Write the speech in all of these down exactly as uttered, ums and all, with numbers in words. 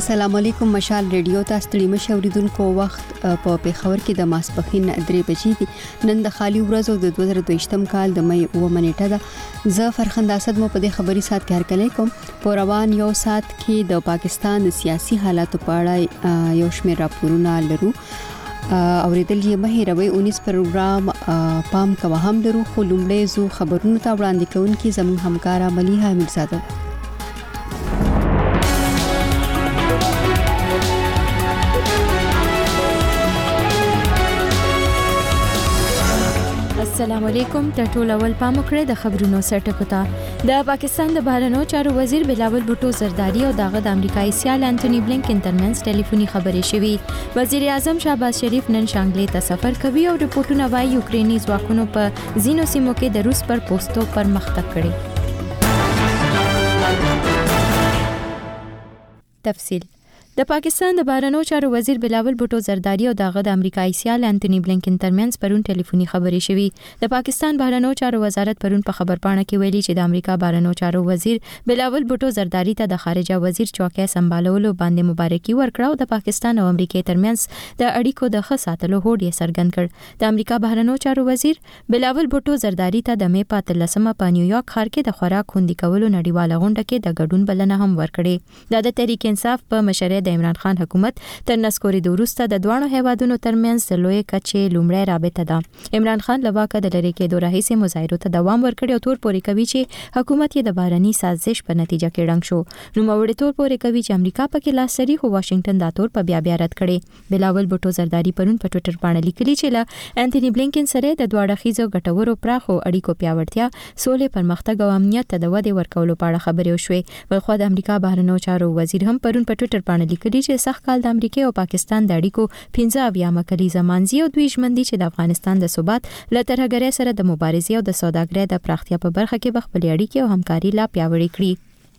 السلام علیکم. مشال ریډیو ته ستړي مشه اوریدونکو وخت په پیښور کې د ماسپخین درې بجې دي. نن د خالي ورځو د دوه زره دوه کال د مې اوه نیټه ده. زه فرخنده اسد مو په دې خبري سات کې هرکلی کوم. په روان یو سات کې د پاکستان د سیاسي حالاتو په اړه یو شمېر راپورونه لرو. اوریدل یې مهیروي اونیس پروګرام پام کوه هم لرو. خو لومړی زو خبرونه ته وړاندې کوونکې زموږ همکارا ملیحه میرزاده. السلام علیکم. تر ټولو اول پام وکړئ د خبرونو سرټکو ته. د پاکستان د بهرنیو چارو وزیر بلاول بوټو زرداری او دغه د امریکایي سیال انټونی بلینکن ترمنځ ټلیفوني خبرې شوې. وزیر اعظم شهباز شریف نن شانګلې ته سفر کوي او رپورټونه وايي یوکرینی ځواکونو په ځینو سیمو کې د روس پر پوسټو پرمختګ کړی. تفصیل. د پاکستان د بهرنیو چارو وزیر بلاول بوټو زرداری او دغه د امریکایي سیال انټونی بلینکن ترمنځ پرون ټلیفوني خبرې شوې. د پاکستان بهرنیو چارو وزارت پرون په خبرپاڼه کې ویلي چې د امریکا بهرنیو چارو وزیر بلاول بوټو زرداری ته د خارجه وزیر چوکۍ سمبالولو باندې مبارکي ورکړه او د پاکستان او امریکای ترمنځ د اړیکو د ښه ساتلو هوډ یې څرګند کړ. د امریکا بهرنیو چارو وزیر بلاول بوټو زرداری ته د مې په اتلسمه په نیویارک ښار کې د خوراک خوندي کولو نړیواله غونډه کې د ګډون بلنه هم ورکړې. دا د تحریک انصاف په مشرۍ د عمران خان حکومت تر نسکوري د وروسته د دوه هیوادونو ترمنځ د لوی کچې لومړی رابطه ده. عمران خان له واکه د لری کېدو راهیسې مظاهرو ته دوام ورکړی او تور پورې کوي چې حکومت یې د بهرني سازش په نتیجه کې ړنګ شو. نو موري تور پورې کوي چې امریکا پکې لاس سري خو واشنگټن دا تور په بیا بیا رد کړي. بلاول بوټو زرداری پرون په ټوئیټر باندې لیکلي چې له انټونی بلینکن سره د دوه اړخیزو ګټورو پراخو اړیکو پیاوړتیا، سولې، پرمختګ او امنیت ته د ودې ورکولو په اړه خبرې وشوې. بلخو د امریکا بهرنیو چارو وزیر هم پرون په ټوئیټر باندې لیکلي چې سخت کال د امریکا او پاکستان د اړیکو پنځه اویامه کلیزه مانځي او دوی ژمن دي چې د افغانستان د ثبات له ترهګرۍ سره د مبارزې او د سوداګرۍ د پراختیا په برخه کې خپلې اړیکې او همکاري لا پیاوړې کړي.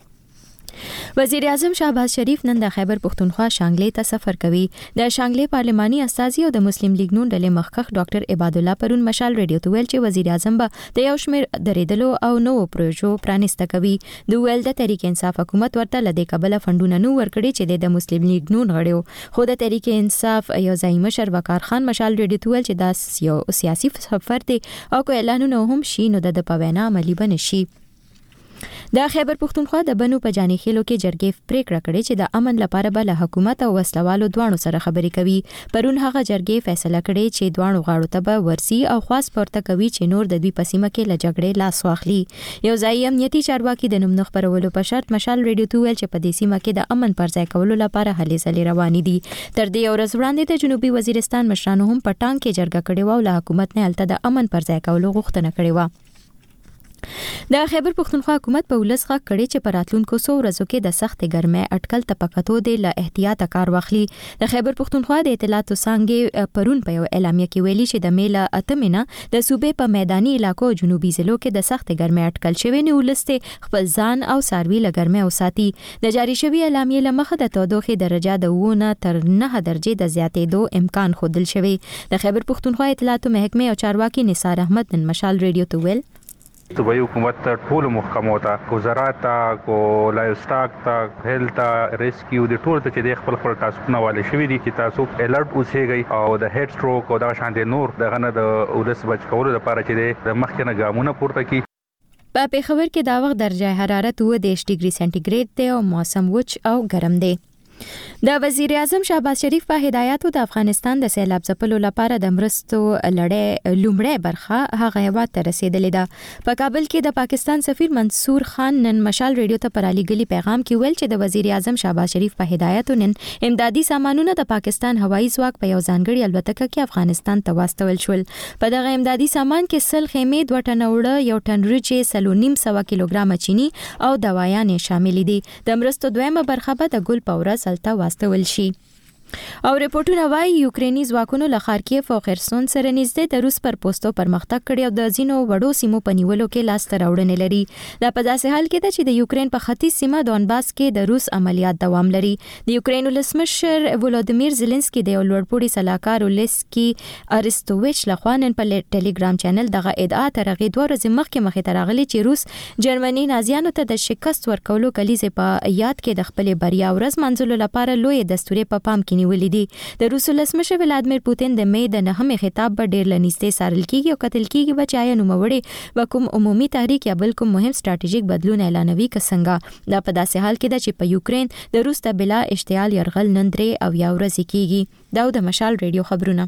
وزیر اعظم شهباز شریف نن د خیبر پختونخوا شانګلې ته سفر کوي. د شانګلې پارلماني استازي او د مسلم لیگ نون ډلې مخکښ ډاکټر عباد الله پرون مشال ریډیو ته ویل چې وزیر اعظم به د یو شمېر درېدلو او نوو پروژو پرانیسته کوي. د ویل د تحریک انصاف حکومت ورته لدې قبله فندونه نو ورکړي چې د مسلم لیگ نون غړیو. خو د تحریک انصاف یو ځای مشر وقار خان مشال ریډیو ته ویل چې دا یو سیاسي سفر دی او که اعلانونه هم شي نو د په وینا عملي بنشي. د خیبر پختونخوا د بنو په جاني خېلو کې جرګې پریکړه کړې چې د امن لپاره به له حکومت او وسلوالو دوانو سره خبرې کوي. پرون هغه جرګې فیصله کړې چې دوانو غاړو ته به ورسي او خاص پورته کوي چې نور د دوی په سیمه کې له جګړې لاس واخلي. یو ځای امنیتي چارواکي د نوم نه خبرولو په شرط مشال ریډیو ته ویل چې په دې سیمه کې د امن پر ځای کولو لپاره هلې ځلې روانې دي. تر دې ورځ وړاندې د جنوبي وزیرستان مشرانو هم په ټانګ کې جرګه کړې و او له حکومت نه هلته د امن پر ځای کولو غوښتنه کړې و. د خیبر پختونخوا حکومت په ولس غږ کړي چې پر راتلونکو څو ورځو کې د سخت ګرمۍ اټکل ته پکاتو دی له احتیاط کار واخلي. د خیبر پختونخوا د اطلاعاتو څانګې پرون په یو اعلامیه کې ویلي چې د میله اتمنه د صوبې په میداني علاقو جنوبي ضلعو کې د سخت ګرمۍ اټکل شوی نه ولسته خپل ځان او ساروي له ګرمۍ وساتي. د جاری شوی اعلامیه له مخه د تودوخې درجه د ونه تر نه درجې د زیاتېدو امکان ښودل شوی. د خیبر پختونخوا اطلاعاتو محکمې او چارواکي نثار احمد نن مشال ریډیو ته ویل صوبایي حکومت ټول محکمو ته کو زراعت ته کو لایوسټاک ته هیلث ته ریسکیو د ټول ته چې د خپل خپل تاسو نه والي شوی دي چې تاسو الرټ اوسېږئ او د هډ سټروک او د شانتي نور دغه نه د ولس بچ کولو لپاره چې د مخکنه ګامونه پورته کړي. په پیښور کې دا وخت درجه حرارت اوه دېرش ډیګري سنټیګریډ دی او موسم وچ او ګرم دی. د وزیر اعظم شهباز شریف په هدایاتو د افغانستان د سیلاب ځپلو لپاره د مرستو لړۍ لومړی برخه هغه هیواد ته رسیدلې ده. په کابل کې د پاکستان سفیر منصور خان نن مشال ریډیو ته پر علیګلی پیغام کې ویل چې د وزیر اعظم شهباز شریف په هدایاتو نن امدادي سامانونه د پاکستان هوایي ځواک په یو ځانګړي الوتکه کې افغانستان ته واستول شول. په دغه امدادي سامان کې سل خیمې، دوه ټنه اوړه، یو ټن وریجې، سلو نیم سوه کیلوګرامه چینی او دوايانې شامل دي. د مرستو دویمه برخه به د ګل په ورځ هلته واستول شي. او ریپورتونه وايي یوکرینی ځواکونو له خارکیف او خرسون سره نږدې د روس پر پوسټو پرمختګ کړی او د ځینو وړو سیمو په نیولو کې لاس ته راوړنې لري. دا په داسې حال کې ده چې د یوکرین په ختیځ سیمه دونباس کې د روس عملیات دوام لري. د یوکرین ولسمشر ولودیمیر زيلنسکي د یو لوړپوړي سلاکار ولسکي ارستوویچ لخوا نن په ټلګرام چینل دغه ادعا ترغې دوه ورځې مخکې مخې ته راغلي چې روس جرمني نازیانو ته د شکست ورکولو کلیزې په یاد کې د خپل بریا ورځ منځلو لپاره لوی دستوري په پام کې نیولې دي. د روس ولسمشر ولادیمیر پوتین د مې د نهمې خطاب په ډیر لنیستې سارل کیږي او قتل کیږي بچای نو موړي وکوم عمومي تحریک یا بل کوم مهم ستراتیژیک بدلون اعلانوي کسنګا. دا په داسې حال کې ده چې په یوکرین د روس ته بلا اشتعال يرغل نن درې او یا ورځې کیږي. دا د مشال ریډیو خبرونه.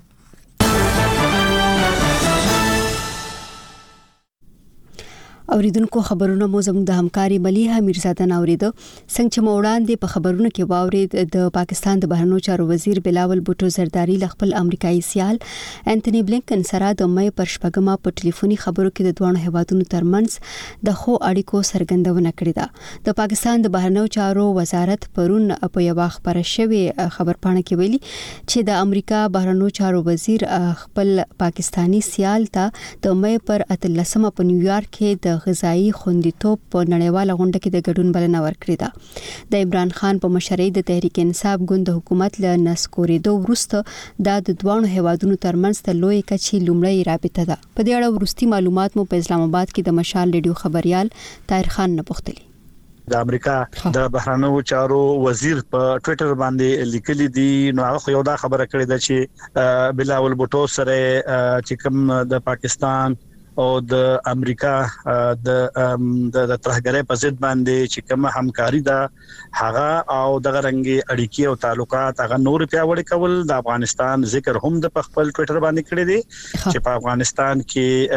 اوریدونکو خبرونه مو زموږ د همکاري مليحه میرزاده نوریدو څنګه چې موړاندې په خبرونو کې واورید د پاکستان د بهرنیو چارو وزیر بلاول بوټو زرداری ل خپل امریکایي سیال انټونی بلینکن سره د مې پر شپږمه په ټلیفوني خبرو کې د دوه هیوادونو ترمنځ د خو اړیکو څرګندونه کړې ده. د پاکستان د بهرنیو چارو وزارت پرون په یو خبره شوی خبرپاڼه کې ویلي چې د امریکا بهرنیو چارو وزیر خپل پاکستانی سیال ته د مې پر اتلسمه په نیویارک کې د غذایی خوندیتوب په نړیواله غونډه کې د ګډون بلنه ورکړې ده. د عمران خان په مشرۍ د تحریک انصاف ګوند حکومت له نسکورېدو وروسته د دوه هیوادونو ترمنځ د لوی کچې لومړی رابطه ده. په دې اړه ورستي معلومات مو په اسلام آباد کې د مشال ریډیو خبريال طاهر خان نه پوښتلي. د امریکا د بهرنیو چارو وزیر په ټوئیټر باندې لیکلي دي نو هغه یو دا خبره کړې ده چې بلاول بوټو سره چې کوم د پاکستان او د امریکا د د ترهګرۍ په ضد باندې چې کوم همکاري ده هغه او د غرنګي اړیکې او تعلقات هغه نور پیاوړي کول د افغانستان ذکر هم د خپل ټوئیټر باندې کړی دی چې په افغانستان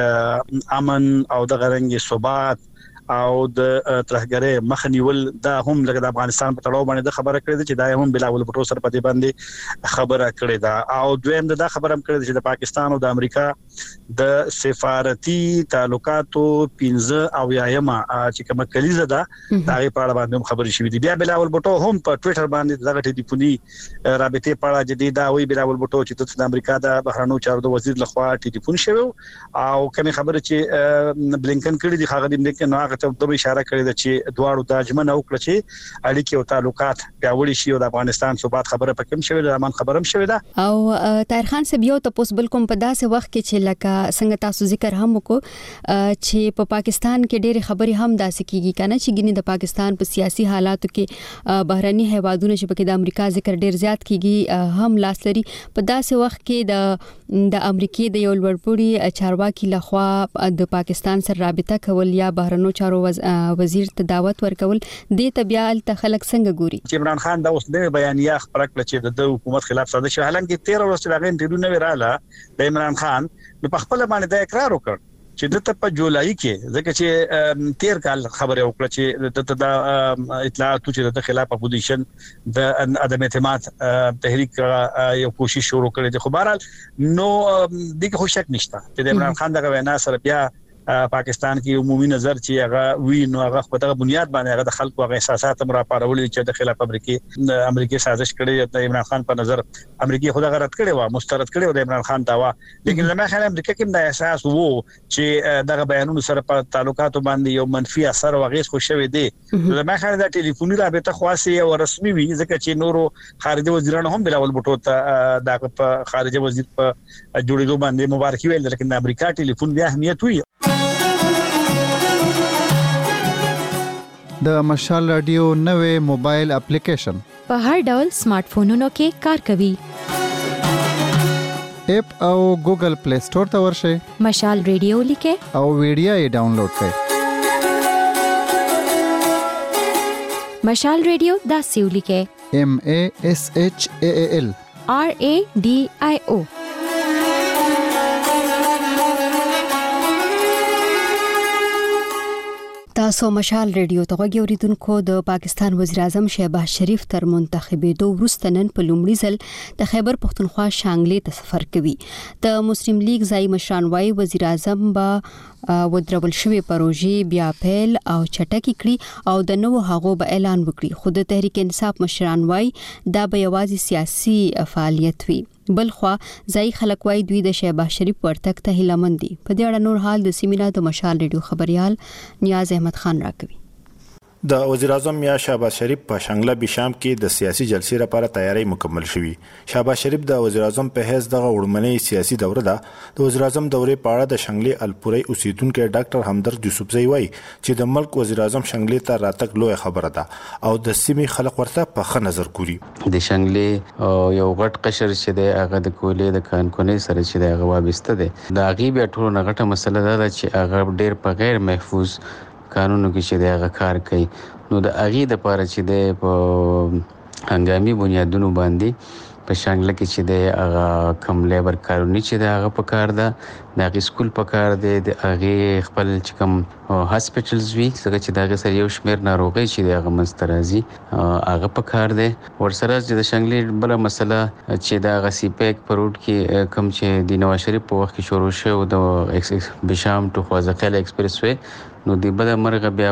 کې امن او د غرنګي ثبات او د ترهګرۍ مخنیول دا هم لکه د افغانستان په تړاو باندې خبره کړې چې دا هم بلاول بوټو سره په دې باندې خبره کړې ده او دویم دا خبره هم کړې چې د پاکستان او د امریکا د سفارتي تعلقاتو پنځه او یایمه چې کومه کلیزه ده دا په اړه باندې خبرې شوې دي. بیا بلاول بوټو هم په ټوئیټر باندې دغه ټلیفوني رابطې په اړه جدي دا وی بلاول بوټو چې د امریکا د بهرنیو چارو د وزیر لخوا ټلیفون شوی او کومه خبره چې بلینکن کړي دي هغه د بلینکن هغه ته د اشاره کړې ده چې دواړو د اجمن او کړ چې اړیکې او تعلقات پیاوړي شي او د افغانستان ثبات خبره پکې هم شوې ده امن خبره هم شوې ده. او طاهر خان صاحب یو تاسو بل کوم په داسې وخت کې چې لکه څنګه تاسو ذکر هم وکړو چې په پاکستان کې ډېری خبرې هم داسې کیږي کنه چې ګینه د پاکستان په سیاسي حالاتو کې بهرني هیوادونو چې په د امریکا ذکر ډېر زیات کیږي هم لاس لري. په داسې وخت کې د د امریکای د یو لوړپوړي چارواکي لخوا د پاکستان سره رابطه کول یا بهرنیو چارو وزیر ته دعوت ورکول د طبيعت ته خلک څنګه ګوري؟ چې عمران خان دا اوس د بیانیه خبره کړه چې د حکومت خلاف ساده شو حالانکه تیرہ ورځې راغی انټرویو نه وراله د عمران خان په خپل باندې د اقرار وکړ چې د ته په جولای کې ځکه چې تیر کال خبره وکړه چې د اطلاعاتو چې د خلاف اپوزیشن د عدم اعتماد تحریک یو کوشش شروع کړي د خبرال نو دغه خو شک نشته چې د عمران خان دغه وینا سره بیا پاکستان کې عمومي نظر چې هغه وی نو هغه په دغه بنیاد باندې هغه د خلکو هغه احساسات هم را پارولې چې د خلاف امریکای امریکای سازش کړي د عمران خان په نظر امریکای خو دغه رد کړي و مسترد کړي و د عمران خان داوا لیکن لمه خلک امریکا کې د احساس وو چې دغه بیانونو سره په تعلقاتو باندې یو منفي اثر وغیس خو شوی دی لمه خلک د ټلیفوني رابطه خاصه او رسمي وي ځکه چې نورو خارجي وزیرانو هم بلاول بوټو ته د خارجي وزیر په جوړېدو باندې مبارکي ویل لیکن د امریکا ټلیفون بیا اهمیت وي. د مشال رادیو نوې موبایل اپلیکیشن په هر ډول سمارټ فونونو کې کار کوي. اپ او ګوګل پلی سٹور ته ورشئ مشال رادیو لیکه او ویډیو یې ډاونلوډ کړئ. مشال رادیو دا سیو لیکه M A S H A A L R A D I O. تاسو مشال ریډیو ته غوږی اوریدونکو د پاکستان وزیر اعظم شهباز شریف تر منتخبېدو وروسته نن په لومړي ځل د خیبر پختونخوا شانګلې ته سفر کوي. د مسلم لیگ ځای مشران وايي وزیر اعظم به ودرول شوی پروژې بیا پیل او چټکی کړي او د نوو هغو به اعلان وکړي. خو د تحریک انصاف مشران وایي دا به یوازې سیاسي فعالیت وي. بلخوا ځای خلک وایي دوی د شهباز شریف ورتګ ته هیله دي. په دې اړه نور حال د سیمینار د مشال ریډیو خبريال نیاز احمد خان راکوي. د وزیر اعظم میا شهباز شریف په شانګله بشام کې د سیاسي جلسې لپاره تیاری مکمل شوی. شهباز شریف د وزیر اعظم په حیث دغه وړمنۍ سیاسي دوره ده. د وزیر اعظم دورې په اړه د شانګلې الپوري اوسیدونکو ډاکټر همدرد یوسفزئی وایي چې د ملک وزیر اعظم شانګلې ته راتګ لوی خبره ده او د سیمې خلک ورته په ښه نظر ګوري. د شانګلې یو غټ قشر چې د هغه د کولې د کانکونې سره چې د هغه وابسته ده د هغه بیا ټول نه غټه مسله ده چې هغه ډېر په غیر محفوظ قانونو کې چې د هغه کار کوي. نو د هغه د پاره چې د په هنګامي بنیادونو باندې په شانګله کې چې د هغه کم لیبر کارونی چې د هغه په کار ده د هغه سکول په کار دی د هغه خپل چې کم هاسپټلز وی څنګه چې د هغه سره یو شمیر ناروغي چې د هغه مسترازي هغه په کار دی. ورسره چې د شانګلې بل مسله چې د هغه سی پیک پروت کې کم چې د نواز شریف په وخت کې شروع شو د بشام ټو خوازقل ایکسپریس وی نو د بل مرغه بیا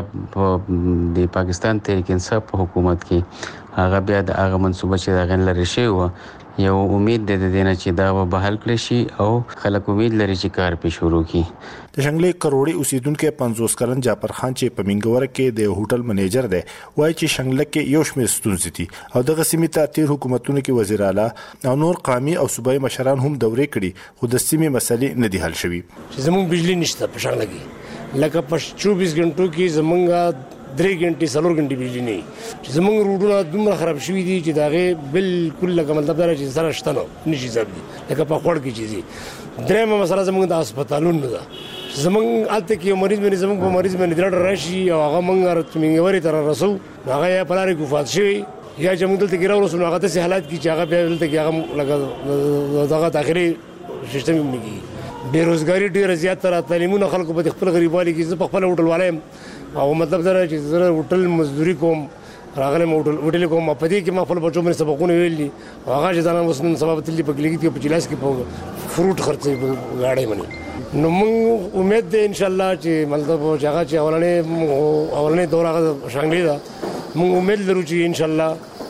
د پاکستان تحریک انصاف په حکومت کې هغه بیا د هغه منصوبه چې دا غن لري شي و یو امید ده د دینه چې دا به حل کړي شي او خلک امید لري چې کار په شروع کړي. د شانګلې کروڑي اوسیدونکو پنځوس کلن جعفر خان چې په منګور کې د هوټل منیجر دی وایي چې شانګله کې یو شمېر ستونزې دي او دغه سیمې ته تیر حکومتونو کې وزیر اعلی او نور قومي او صوبایي مشران هم دورې کړي خو د سیمې مسلې نه دي حل شوي. چې زموږ بجلی نشته په شانګله کې لکه په چوبیس غنټو کې زمونږه درې غنټې څلور غنټې بجلی نه چې زمونږ روډونه دومره خراب شوي دي چې داغه بالکل لکه مطلب دا چې سره شته نو نشي ځبدي لکه په خوړ کې چیزي درېمه مسله زمونږ د هسپتالونو ده. زمونږ الته کې مریض باندې زمونږ په مریض باندې درډ راشي او هغه مونږ راتمنګوري تر رسو هغه یا پلاري کوفات شي یا چې موږ دلته کې راوړو نو هغه ته حالات کې چې هغه په دلته کې هغه لکه دغه داخلي سیستم کې مګي بیروزګاری ډیره زیاته را تعلیمونه خلکو په خپل غریبوالي کې په خپل هوټل والایم او مطلب دا چې زه هوټل مزدوري کوم راغلم هوټل هوټل کوم په دې کې ما خپل بچو باندې سبقونه ویلي هغه چې ځان وسنن سبب تللی په کلیګ کې په چلاس کې په فروټ خرڅي غاړې مني. نو موږ امید ده ان شاء الله چې مطلب چې هغه چې اولنې اولنې دوره شانګلې ده موږ امید لرو چې ان شاء الله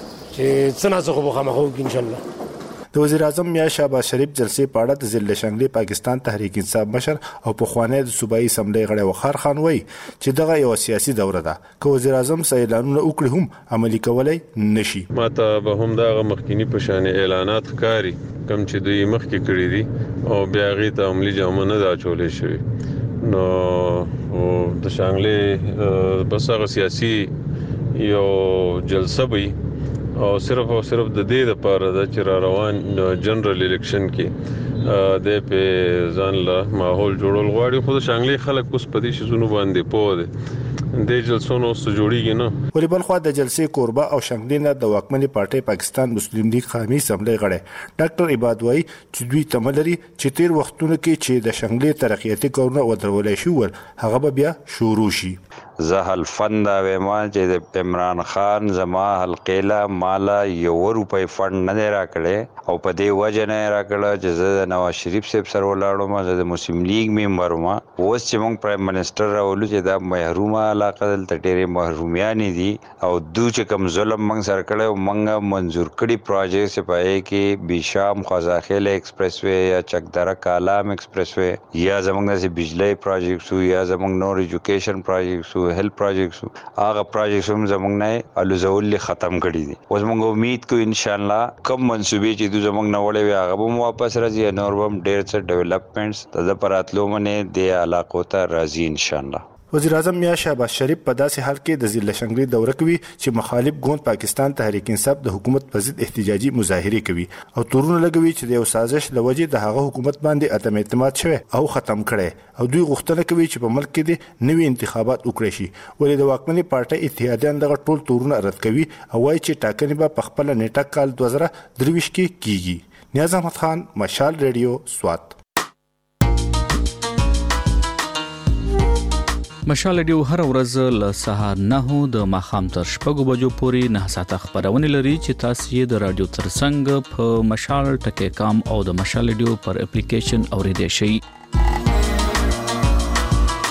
چې څنګه څه خو خامخو ان شاء الله. د وزیر اعظم میا شهباز شریف جلسې په اړه د ضلع شانګلې پاکستان تحریک انصاف مشر او په خوانی د صوبایي اسمبلی غړی وقار خان وایي چې دغه یو سیاسي دوره ده که وزیر اعظم اعلانونه وکړي هم عملي کولای نشي. ماته به هم دا مخکینی په شان اعلانات ښکاري کم چې دوی مخکې کړی دي او بیا غي ته عملی جامه نه دا چولې شوی نو د شانګلې بس هغه سیاسي یو جلسه وي او صرف او صرف د دې لپاره د چر روان جنرال الیکشن کې د په ځان له ماحول جوړول غواړي خو د شانګلې خلک اوس په دې شزونو باندې پوه دي د جلسونو سره جوړیږي نه. ولې بل خو د جلسې کوربه او شانګلې نه د واکمنې پارټي پاکستان مسلم لیگ قومي اسمبلی غړی ډاکټر عباد وایي چې دوی تملري چې تیر وختونو کې چې د شانګلې ترقیاتي کارونه ودرولای شو هغه به بیا شروع شي. زهل فند وېما چې د عمران خان زما حلقېلا مالا یو روپۍ فند نه راکړي او په دې وجه نه راکړه چې زه د نواز شریف صاحب سره ولاړم زه د مسلم لیگ ممبر ما اوس چې موږ پرایم منسٹر راولو چې دا محرومه علاقه دلته ډېرې محرومیان دي او دوی چې کوم ظلم موږ سره کړو موږ منزور کړي پروجیکټ چې پای کې بشام خوازاخیل ایکسپریس وے یا چکدره کالام ایکسپریس وے یا زموږ د بجلی پروجیکټ یا زموږ نور ایجوکیشن پروجیکټ هیلث پروجیکټس هغه پروجیکټس هم زموږ نه الوزول ختم کړي دي. اوس موږ امید کوو ان شاء الله کوم منسوبې چې دوی زموږ نه وړي هغه به واپس راځي نور هم ډېر څه ډیولپمنټس د پراتلو منې د علاقو ته راځي ان شاء الله. وزیر اعظم میا شهباز شریف په داسې حال کې د ضلع شانګلې دوره کوي چې مخالف ګوند پاکستان تحریک انصاف د حکومت په ضد احتجاجي مظاهره کوي او تورونه لګوي چې د یو سازش لوجې د هغه حکومت باندې عدم اعتماد شوی او ختم کړي او دوی غوښتنه کوي چې په ملک کې د نوي انتخابات وکړي شي. ولې د واکمنې پارټي اتحادیان دغه ټول تورونه رد کوي او وايي چې ټاکنې به په خپل نیټه کال دوه زره درویشت کې کیږي. نیاز احمد خان مشال ریډیو سوات. مشال ریډیو هر ورځ له سهار نه د ماښام تر شپږو بجو پورې نه ساعته خبرونه لري چې تاسو یې د رادیو ترڅنګ په مشال ټکی کام او د مشال ریډیو پر اپلیکیشن اوریدئ شئ.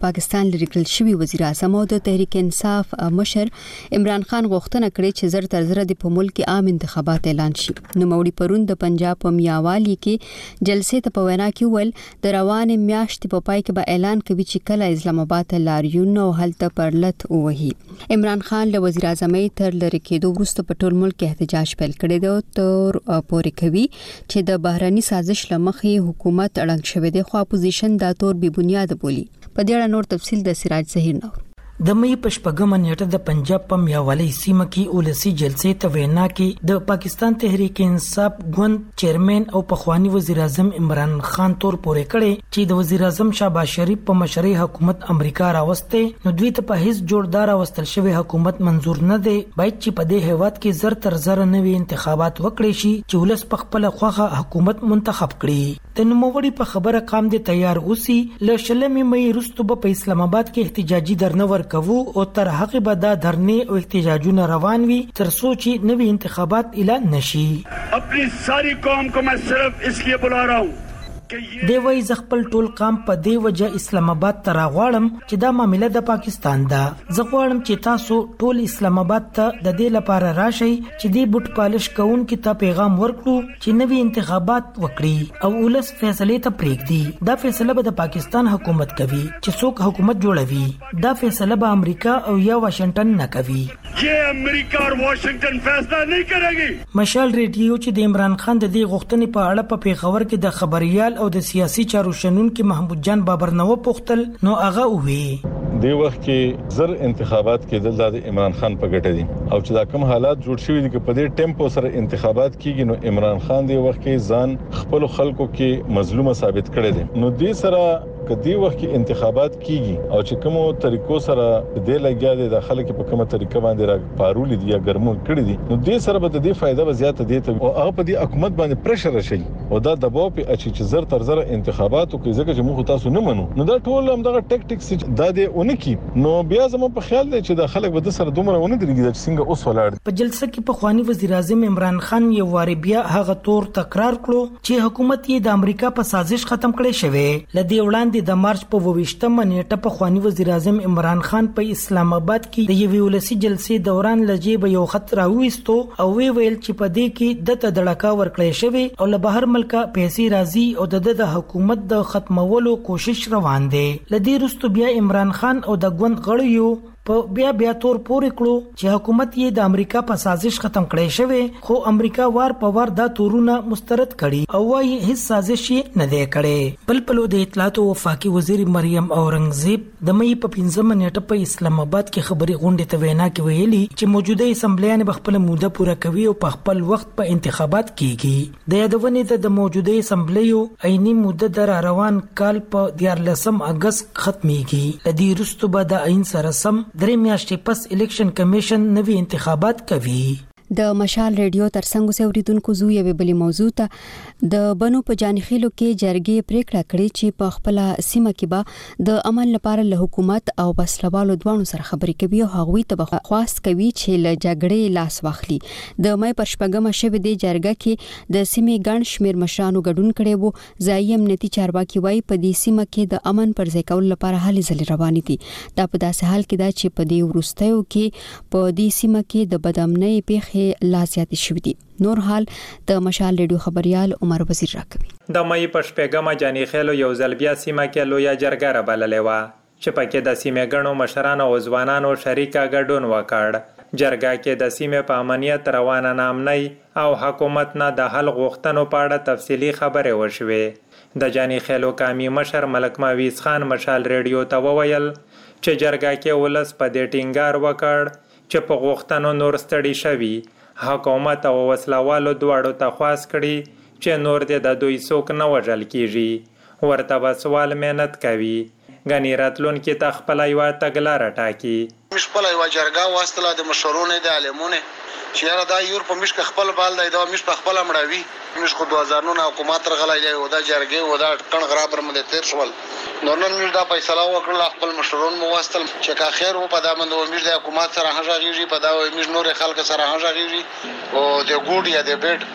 پاکستان لري کړل شوی وزیر اعظم او د تحریک انصاف مشر عمران خان غوښتنه کړې چې زر تر زر د په ملک عام انتخابات اعلان شي. نو موري پرون د پنجاب په میاوالی کې جلسې ته په وینا کې ول د روان میاشتې په پای کې به اعلان کوي چې کله اسلام آباد لاریون او هلته پرلط وهي. عمران خان له وزیر اعظم تر لری کېدو وروسته په ټول ملک کې احتجاج پیل کړی دی تر پورې کوي چې د بهراني سازش لمخې حکومت اړنګ شوی دی، خو اپوزیشن دا تور بې بنیاد بولی. په دې اړه نور تفصیل د سراج ظهیر نور. د مې پشپګم نیټه د پنجاب په میاوالی سیمه کې اولسي جلسې ته وینا کې د پاکستان تحریک انصاف ګوند چیرمن او پخوانی وزیر اعظم عمران خان تور پورې کړي چې د وزیر اعظم شهباز شریف په مشرۍ حکومت امریکا راوسته نو دوی ته په هیڅ جوړدار واستل شوی حکومت منزور نه دی، باید چې په دې هیواد کې زر تر زر نوي انتخابات وکړي شي چې ولس په خپل خوخه حکومت منتخب کړي. د نوموړي په خبره قام دي تیار اوسي ل شلمې مې رستو په اسلام آباد کې احتجاجي درنور کوو او تر هغه به دا دھرنې او احتجاجونه روان وي تر څو چې نوي انتخابات اعلان نشي. اپنی ساری قوم کو میں صرف اس لیے بلا رہا ہوں دی وای ز خپل ټول قام په دی وجه اسلام آباد ته راغواړم چې دا معاملې د پاکستان ده. زه غواړم چې تاسو ټول اسلام آباد ته د دې لپاره راشئ چې دی بوت پالش کوون کې ته پیغام ورکړو چې نوي انتخابات وکړي او ولس فیصله ته پریږدي. دا فیصله به د پاکستان حکومت کوي چې څوک حکومت جوړوي. دا فیصله به امریکا او یا واشنگټن نه کوي. یہ امریکا اور واشنگټن فیصله نه کوي. مشال ریډیو چې د عمران خان د دې غوښتنې په اړه په پیښور کې د خبريال او د سیاسي چارو شنونکو محمود جان بابر نو پوښتل نو هغه وی دی وخت کې زر انتخابات کې د عمران خان په ګټه دي او چې دا کوم حالات جوړ شوي دي چې په دې ټیمپو سره انتخابات کیږي نو عمران خان دی وخت کې ځان خپل خلکو کې مظلومه ثابت کړي دي. نو دې سره کدی وخت کې انتخابات کیږي او چې کومو طریقو سره د لګیا دي د خلکو په کومه طریقه باندې را پارول دي یا ګرمون کړي دي نو دې سره به د دې فائدہ به زیاته دي ته او هغه په دې حکومت باندې پریشر راشي او دا دباو په اچي چې زر تر زر انتخابات او کې ځکه چې موږ تاسو نه منو نو دا ټول هم دغه ټیکټکس دا دی اونکی نو بیا زموږ په خیال دی چې د خلک به د سره دومره ونه درېږي چې څنګه اوس ولاړ. په جلسه کې په خواني وزیر اعظم عمران خان یو واری بیا هغه تور تکرار کړو چې حکومت یې د امریکا په سازش ختم کړي شوی. لدی وړاندې د مارچ په ویشتمه نیټه په خواني وزیر اعظم عمران خان په اسلام آباد کې د یوې ولسی جلسې دوران لجیب یو خط راوېستو او وی ویل چې په دې کې د تدړکا ورکړې شوی او له بهر ملکه پیسې راځي او د د حکومت د ختمولو کوشش روان دی. لدی رستو بیا عمران خان او د ګوند غړیو په بیا بیا تور پورې کړو چې حکومت یې د امریکا په سازش ختم کړي شوی خو امریکا وار په وار دا تورونه مسترد کړي او وايي هیڅ سازش نه دی کړي. بل په د اطلاعات او وفاقي وزیر مریم اورنګزیب د مې په پنځمه نیټه په اسلام آباد کې خبري غونډه ته وینا کې ویلي چې موجوده اسمبلیان به خپل موده پوره کوي او په خپل وخت په انتخابات کیږي. د یادونې د موجوده اسمبلیو عیني موده در روان کال په دیارلسم اگست ختميږي. د دې رستو به د عین سره سم درې میاشتې پس الیکشن کمیشن نوي انتخابات کوي. د مشال ریډیو ترڅنګ سه اوریدونکو زو یو بلی موضوع ته د بنو په جانخیلو کې جرګې پریکړه کړې چې په خپل سیمه کې به د امن لپاره له حکومت او بسلوالو دوانو سره خبرې کوي او هغوی ته خواست کوي چې له جګړې لاس واخلي. د مې پر شپږمه شوه د جرګه کې د سیمې ګڼ شمیر مشرانو ګډون کړي وو. ځایي امنیتي چارواکي وایي په دې سیمه کې د امن پر ځای کول لپاره هلې ځلې روانې دي. دا په داسې حال کې ده چې په دې وروستیو کې په دې سیمه کې د بدامنۍ پیښې لا زیات شوې دي. نور حال د مشال ریډیو خبريال عمر وزیر راکوي. د مې په شپږمه جاني خېلو یو ځل بیا سیمه کې لویا جرګه را بللې و چې پکې د سیمې غنو مشرانو او ځوانانو شریکا ګډون وکړ. جرګه کې د سیمې په امنیت روانه نامنۍ او حکومت نه د حل غوښتنو په اړه تفصیلی خبرې وشوې. د جاني خېلو قومي مشر ملک ماویز خان مشال ریډیو ته وویل چې جرګه کې ولس په دې ټینګار وکړ چې په غوښتنو نور ستړي شوي. حکومت او وسلوالو دواړو ته خواست کړي چې نور دې د دوی څوک نه وژل کیږي، ورته به سوال مهنت کوي. غنی راتلونکي ته خپل یو تګلاره ټاکي. مش خپل یو جرګه واستله د مشورونه د عالمونه چې یاره دا یور په مش خپل بال دی دا مش په خپل مړاوي مش خو دوه هزار نو حکومت رغلای دی او دا جرګه و دا کڼ غرابر مده تیر شول. نو نن موږ دا فیصله وکړل خپل مشورون مو واستل چې کا خیر و په دا باندې و موږ د حکومت سره هغه غیږي په دا و موږ نور خلک سره هغه غیږي او د ګوډ یا د بیډ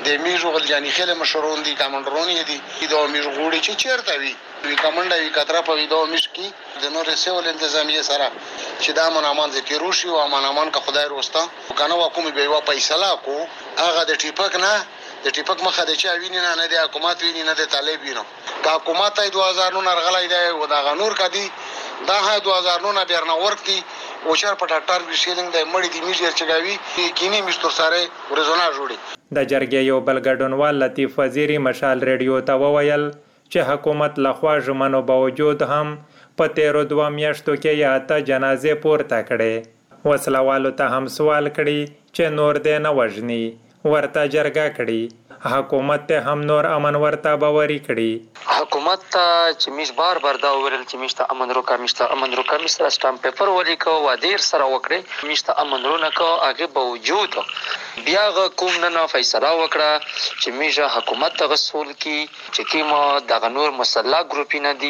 د میژو غلجانی خله مشرون دي کمانډرون دي د میژ غوړي چې چیرته وي وی کمانډا وی کتره په ویدو میش کی د نور سیول انتظامیه سره چې دا منامان ذکر وشي او منامان کا خدای روستا کنه حکومت به وا فیصله کو هغه د ټیپک نه د ټیپک مخه د چا ویني نه نه د حکومت ویني نه د طالب ویني دا حکومت ای دوه هزار نو نرغلای دی او دا غنور کدي دا ها دوه هزار نو نه بیرنه ورکی او شر په ډاکټر بشیلنګ د مړی دی میجر چګاوی کینی مستر سره ورزونه جوړي د جرګې یو بل ګډونوال لطیف وزیری مشال ریډیو ته وویل چې حکومت لخوا ژمنو باوجود هم په تیرو دوه میاشتو کې یا اته جنازې پورته کړې وسلوالو ته هم سوال کړي چې نور دې نه وژني ورته جرګه کړي حکومت ته هم نور امن ورته باوري کړي حکومت ته چې میش بار بار دا ورل چې میشته امن روکا میشته امن روکا میشته سٹامپ پیپر ولیکو و دیر سره وکړي میشته امن رونه کو هغه باوجود بیا کوم نه فیصله وکړه چې میشه حکومت ته غسول کی چې کیما د غنور مسلح ګروپینه دي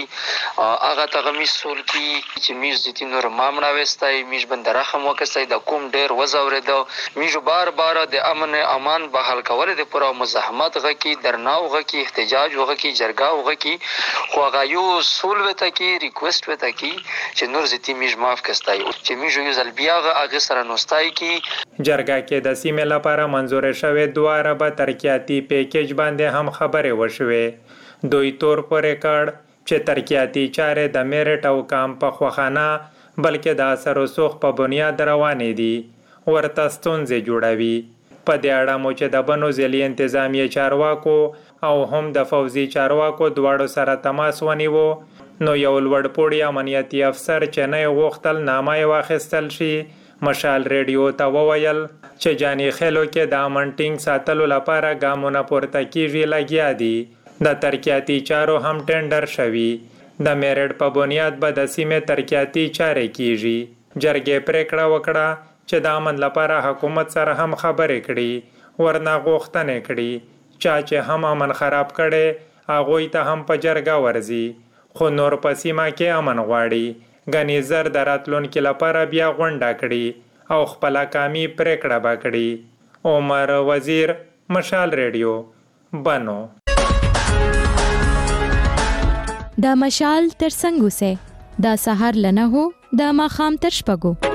هغه ته غمیسول کی چې میش دي نور مامړه وستای میش بندره خم وکستای د کوم ډیر وزوریدو میش بار بار د امن امان بحال کول د پوره مزاحمت غکی درناو غکی احتجاج وغکی جرګه وغکی خو هغه یو سول وته کی ریکوست وته کی چې نور زتی میش معاف کستای چې میش یو ځل بیا هغه سره نوستای کی جرګه کې د سیمه لپاره منزور شوه دوه اربه ترقیاتی پیکیج باندې هم خبره وشوه دوی تور پر ریکارډ چې ترقیاتی چارې د میرټ او کام په خوخانه بلکې د اثر او سوخ په بنیاد روانې دي ورته ستونزې جوړوي په دې اړه مو چې د بنو ځلي انتظامیه چارواکو او هم د فوزي چارواکو دواړو سره تماس ونیو نو یو لوړ پوړی امنیتي افسر چې نه غوښتل نامه واخیستل شي مشال ریډیو ته وویل چې جانی خلو کې د امن ټینګ ساتلو لپاره ګامونه پورته کیږي لګیا دي د ترقیاتی چارو هم ټینډر شوی د میرټ په بنیاد به د سیمې ترقیاتی چارې کیږي جرګې پریکړه وکړه چې د امن لپاره حکومت سره هم خبرې کړي ورنه غوښتنې کړي چا چې هم امن خراب کړي هغوی ته هم په جرګه ورزي خو نور په سیمه کې امن غواړي غنی زر د راتلونکي لپاره بیا غونډه کړي او خپل کامی پریکړه وکړي عمر وزیر مشال ریډیو بنو دا مشال تر څنګه سه دا سحر لنه هو دا ماخام تر شپګو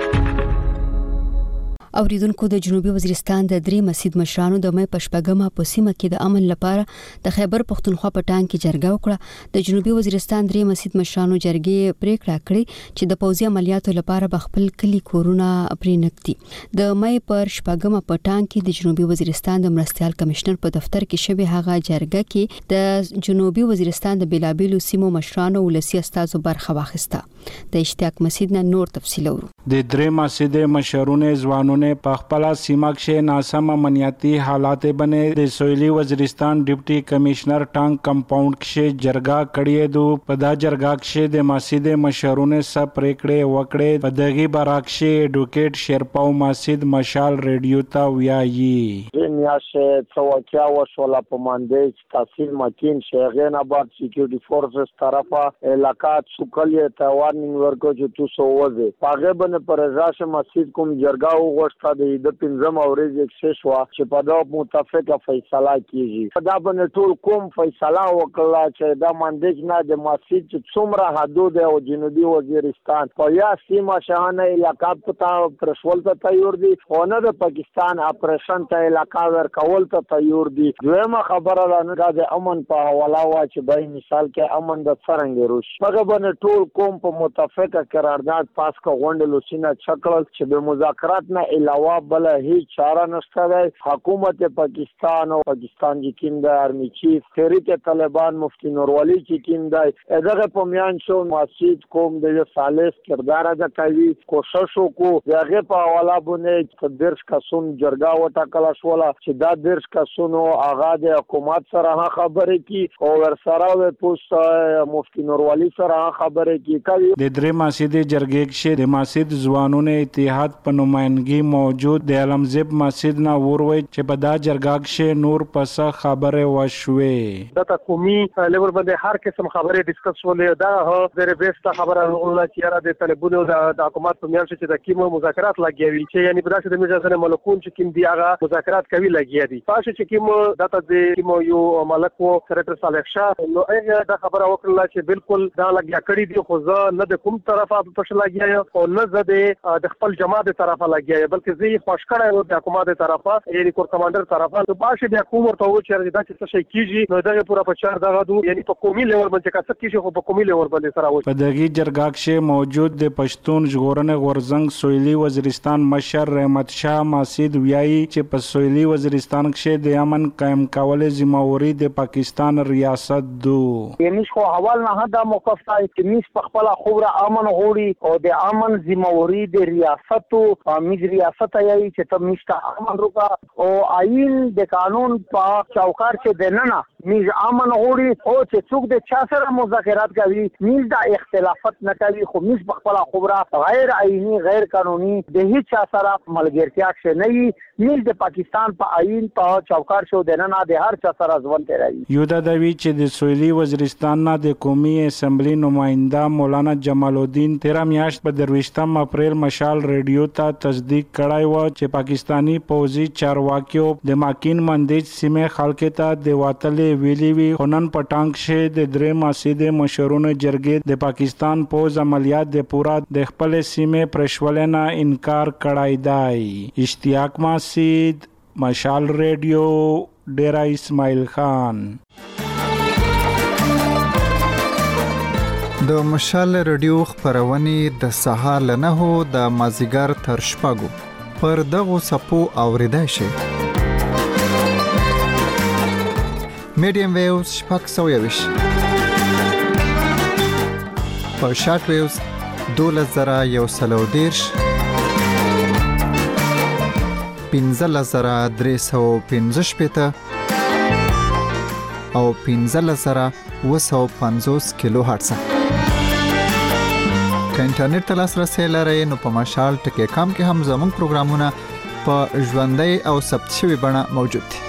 اوریدونکو د جنوبي وزیرستان د درې مسجد مشرانو د مې پشپګما په سیمه کې د امن لپاره د خیبر پختونخوا په ټانګ کې جرګه وکړه د جنوبي وزیرستان درې مسجد مشرانو جرګې پریکړه کړې چې د پوځي عملیاتو لپاره بخپل کلی کورونه پرېنکتي د مې پر شپګما په ټانګ کې د جنوبي وزیرستان د مرستيال کمشنر په دفتر کې شوی هغه جرګه کې د جنوبي وزیرستان د بیلابیلو سیمو مشرانو ولسی استادو برخه واخیسته د اشتیاق مسجد نه نور تفصیل ورو د درې مسجد مشرونه ځوانونه په خپل سیمه کې ناسم امنیتي حالات باندې د سویلي وزیرستان ډیپټي کمشنر ټانګ کمپاوند کې جرګه کړې دو په دا جرګه کې د مسجد مشرونه سره پریکړه وکړې په دغه براکشي ایډوکیټ شیرپاو مسجد مشال ریډیو ته ویایي نیاشه څوکیا وشولا په مانده تحصیل مکین شیخین آباد سکیورټي فورسز طرفه علاقات شکلیه ته وارنینګ ورکو چې تاسو وځي پاګه باندې پرځاشه مسجد کوم جرګه وغوښته د پنځم اورز اکسس وا چې په دا متفقه فیصله کیږي دا باندې ټول کوم فیصله وکړه چې دا مندج نه د مسجد چې څومره حدود او جنوبي وزیرستان په یا سیمه شاهنه علاقه پتا پرشول ته تیار دي او نه د پاکستان اپریشن ته علاقه ورکول ته تیار دي دویمه خبره ده د امن په حواله وا چې به مثال کې امن د څنګه روش هغه باندې ټول کوم په متفقه قرارداد پاس کا غونډه لوسینه چکل چې به مذاکرات نه علاوه بل هیڅ چاره نشته ده حکومت پاکستان او پاکستان چې کیم د آرمی چیف تحریک طالبان مفتی نوروالی چې کیم د دغه په میان شو مسجد کوم د سالس کردار ادا کوي کوشش وکړو دغه په حواله باندې درش کسون جرګه وټاکل شوله چې دا درش کسونو اغا د حکومت سره خبرې کی او ور سره د پوس مفتی نوروالی سره خبرې کی کوي د درې مسجد جرګې کې د مسجد ځوانونو اتحاد په نمائندګي موجود د علمزب مسجد نه وروي چې په دا جرګه کې نور پس خبره وشوي د قومي لیول باندې هر قسم خبره ډیسکس شولې دا د بیسټ خبره ولا چې را د طالبونو د حکومت په میان چې د کیمو مذاکرات لګیوي چې یعنی په داسې د میجا سره ملکون چې کیم دی هغه مذاکرات کوي لګیا دي تاسو چې کوم داته د کوم یو ملک وو سرټر صالح شاه نو هغه دا خبره وکړه چې بالکل دا لګیا کړی دی خو زه نه د کوم طرفه په شل لګیا او نه زه د خپل جماعت طرفه لګیا بلکې زه خوش کړی و د حکومت طرفه یعنی کور کمانډر طرفه نو باشه بیا کوم ورته و چې دا څه شي کیږي نو دا پورا په چار دغه دو یعنی په قومي لیول باندې کا څه کیږي خو په قومي لیول باندې سره و په دغه جرګه کې موجود د پښتون ژغورنې غورزنګ سویلي وزیرستان مشر رحمت شاه ماسید ویایي چې په سویلي وزیرستان کې د امن قائم کول ذمہواری د پاکستان ریاست دو یعنی خو حوال نه دا موقف ته چې میس په خپل خوره امن غوړي او د امن ذمہواری د ریاست او میز ریاست یې چې ته میسته امن روکا او آئین د قانون په چوکاټ کې دننه میز امن غوړي او چې څوک د چا سره مذاکرات کوي میز دا اختلافات نه کوي خو میز په خپل خوره غیر آئینی غیر قانوني د هیڅ چا سره ملګرتیا کې نه وي میز د پاکستان په آئین په چوکاټ شو دننه د هر چا سره ځوان کوي یو دا دوی چې د سویلي وزیرستان نه د قومي اسمبلی نماینده مولانا جمال الدین تیرا میاشت په درویشتم اپریل مشال ریډیو ته تصدیق کړای و چې پاکستانی پوځي چارواکیو د ماکین مندیج سیمه خلک ته د واتلې ویلي وی خنن پټانګ شه د درې ماسیده مشرونه جرګې د پاکستان پوز عملیات د پورا د خپل سیمه پرشولنه انکار کړای دی اشتیاق ماسید مشال ریډیو ډیرا اسماعیل خان د مشال ریډیو خبرونه د سهار نه هو د مازیګر تر شپږو پر دغه سپو اوریدای شي میډیم ویوز شپږ سو یوش په شارټ ویوز دولس زره یو سلو دیرش پنځلس زره درې سوه پنځه شپېته او پنځلس زره اوه سوه پنځوس کیلو هرتز که انټرنیټ ته لاسرسی لرئ نو په مشال ټکی کام کې هم زموږ پروګرامونه په ژوندۍ او ثبت شوي بڼه موجود دي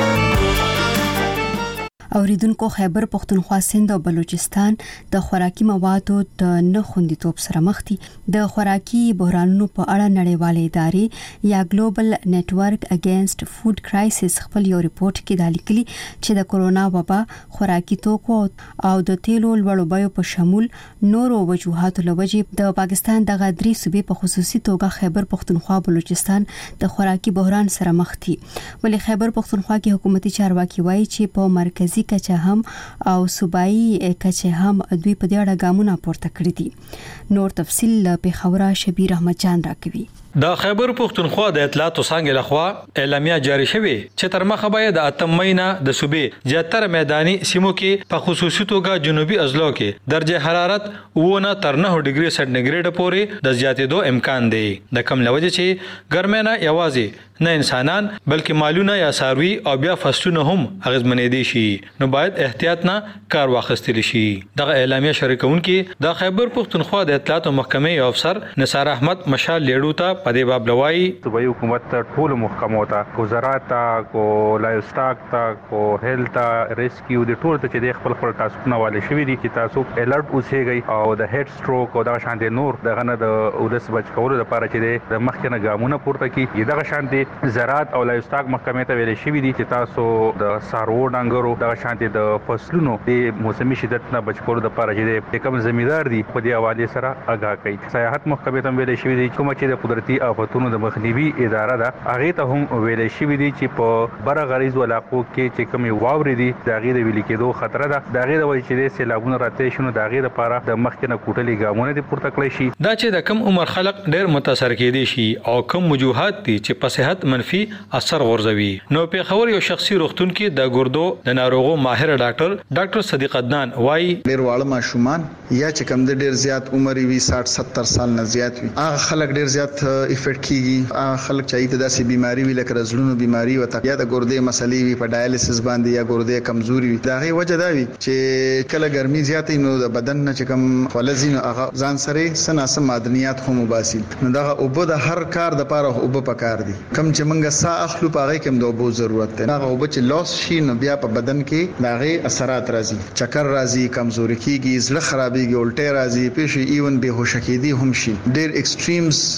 اوریدونکو خیبر پختونخوا سند او بلوچستان د خوراکي موادو د نه خوندیتوب سره مخ دي د خوراکي بحرانونو په اړه نړیوالې ادارې یا ګلوبل نیټورک اگینست فود کرایسس خپل یو ریپورت کې دا لیکلي چې د کورونا وبا خوراکي توکو او د تیلو لوړو بیو په شمول نورو وجوهاتو لوجې د پاکستان د غدري صوبې په خصوصي توګه خیبر پختونخوا بلوچستان د خوراکي بحران سره مخ دي ولې خیبر پختونخوا کې حکومتي چارواکي وایي چې په مرکزی کچه هم او صوبایي کچه هم دوی په دې اړه ګامونه پورته کړی دي نور تفصیل په خبره شبیر احمد جان راکوي د خیبر پختونخوا د اطلاعاتو څنګه لخوا اعلامیه جاری شوه چې تر مخه به د اتم مینه د صوبې زیاتره میداني سیمو کې په خصوصي توګه جنوبي اضلاع کې درجه حرارت ونه تر نه ډیګري سنټیګریډ پورې د زیاتېدو امکان دی د کم لوجه چې ګرمنه یوازې نه انسانان بلکې مالونه یا ساروي او بیا فصلونه هم اغیزمنې دي شي نو باید احتیاط نه کار واخیستل شي دغه اعلامیه شریکونکي د خیبر پختونخوا د اطلاعاتو محکمې افسر نثار احمد مشال لیډو ته په دې باب لوي صوبایي حکومت ټول محکمو ته کو زراعت کو لایوستاک ته کو هیلث ریسکیو د ټول ته چې د خپل خپل تاسو والے شوی دي چې تاسو الرټ اوسېږئ او د هډ سټروک او د شانتي نور دغه نه د اودس بچ کولو لپاره چې د مخکنه ګامونه پورته کی دغه شانتي زراعت او لایوستاک محکمې ته ویل شوی دي چې تاسو د سارو ډنګرو دغه شانتي د فصلونو د موسمي شدت نه بچ کولو لپاره چې کوم ځمیدار دي په دې حواله سره آگاه کوي سیاحت محکمې ته ویل شوی دي کوم چې د قدرتي آفتونو د مخنیوي اداره ده هغه ته هم ویل شوی دي چې په بر غریزو علاقو کې چې کومي واوري دي د غیر ویل کېدو خطر ده د غیر وایي چې سیلابونه راته شنو د غیر لپاره د مخکنه کوټلي ګامونه دي پورته کړی شي دا چې د کم عمر خلک ډېر متاثر کېدي شي او کم وجوهات دي چې په صحت منفي اثر غورځوي نو په خبر یو شخصي روغتون کې د ګردو د ناروغو ماهر ډاکټر ډاکټر صدیق عدنان وایي ډېر واړه ماشومان یا چې کم د ډېر زیات عمر وي ساठ ستر سال نه زیات وي هغه خلک ډېر زیات افیکټ کیږي هغه خلک چې د داسې بيماري وي لکه رزلونو بيماري او یا د ګردې مسلې وي په ډایالیسس باندې یا ګردې کمزوري وي دا غي وجه دا وي چې کله ګرمي زیاتې نو د بدن نه چې کم فلزین هغه ځان سره سناسه معدنیات هم مباسل نو دا اوبه د هر کار د پاره اوبه پکار دي کم چې منګه سا اخلو پاره کوم د اوبو ضرورت دی هغه اوبه چې لاس شي نو بیا په بدن کې دا غي اثرات راځي چکر راځي کمزوري کیږي زړه خرابېږي الټه راځي پېښې ایون به هوش کېدي هم شي ډېر ایکستریمز ټمپریچر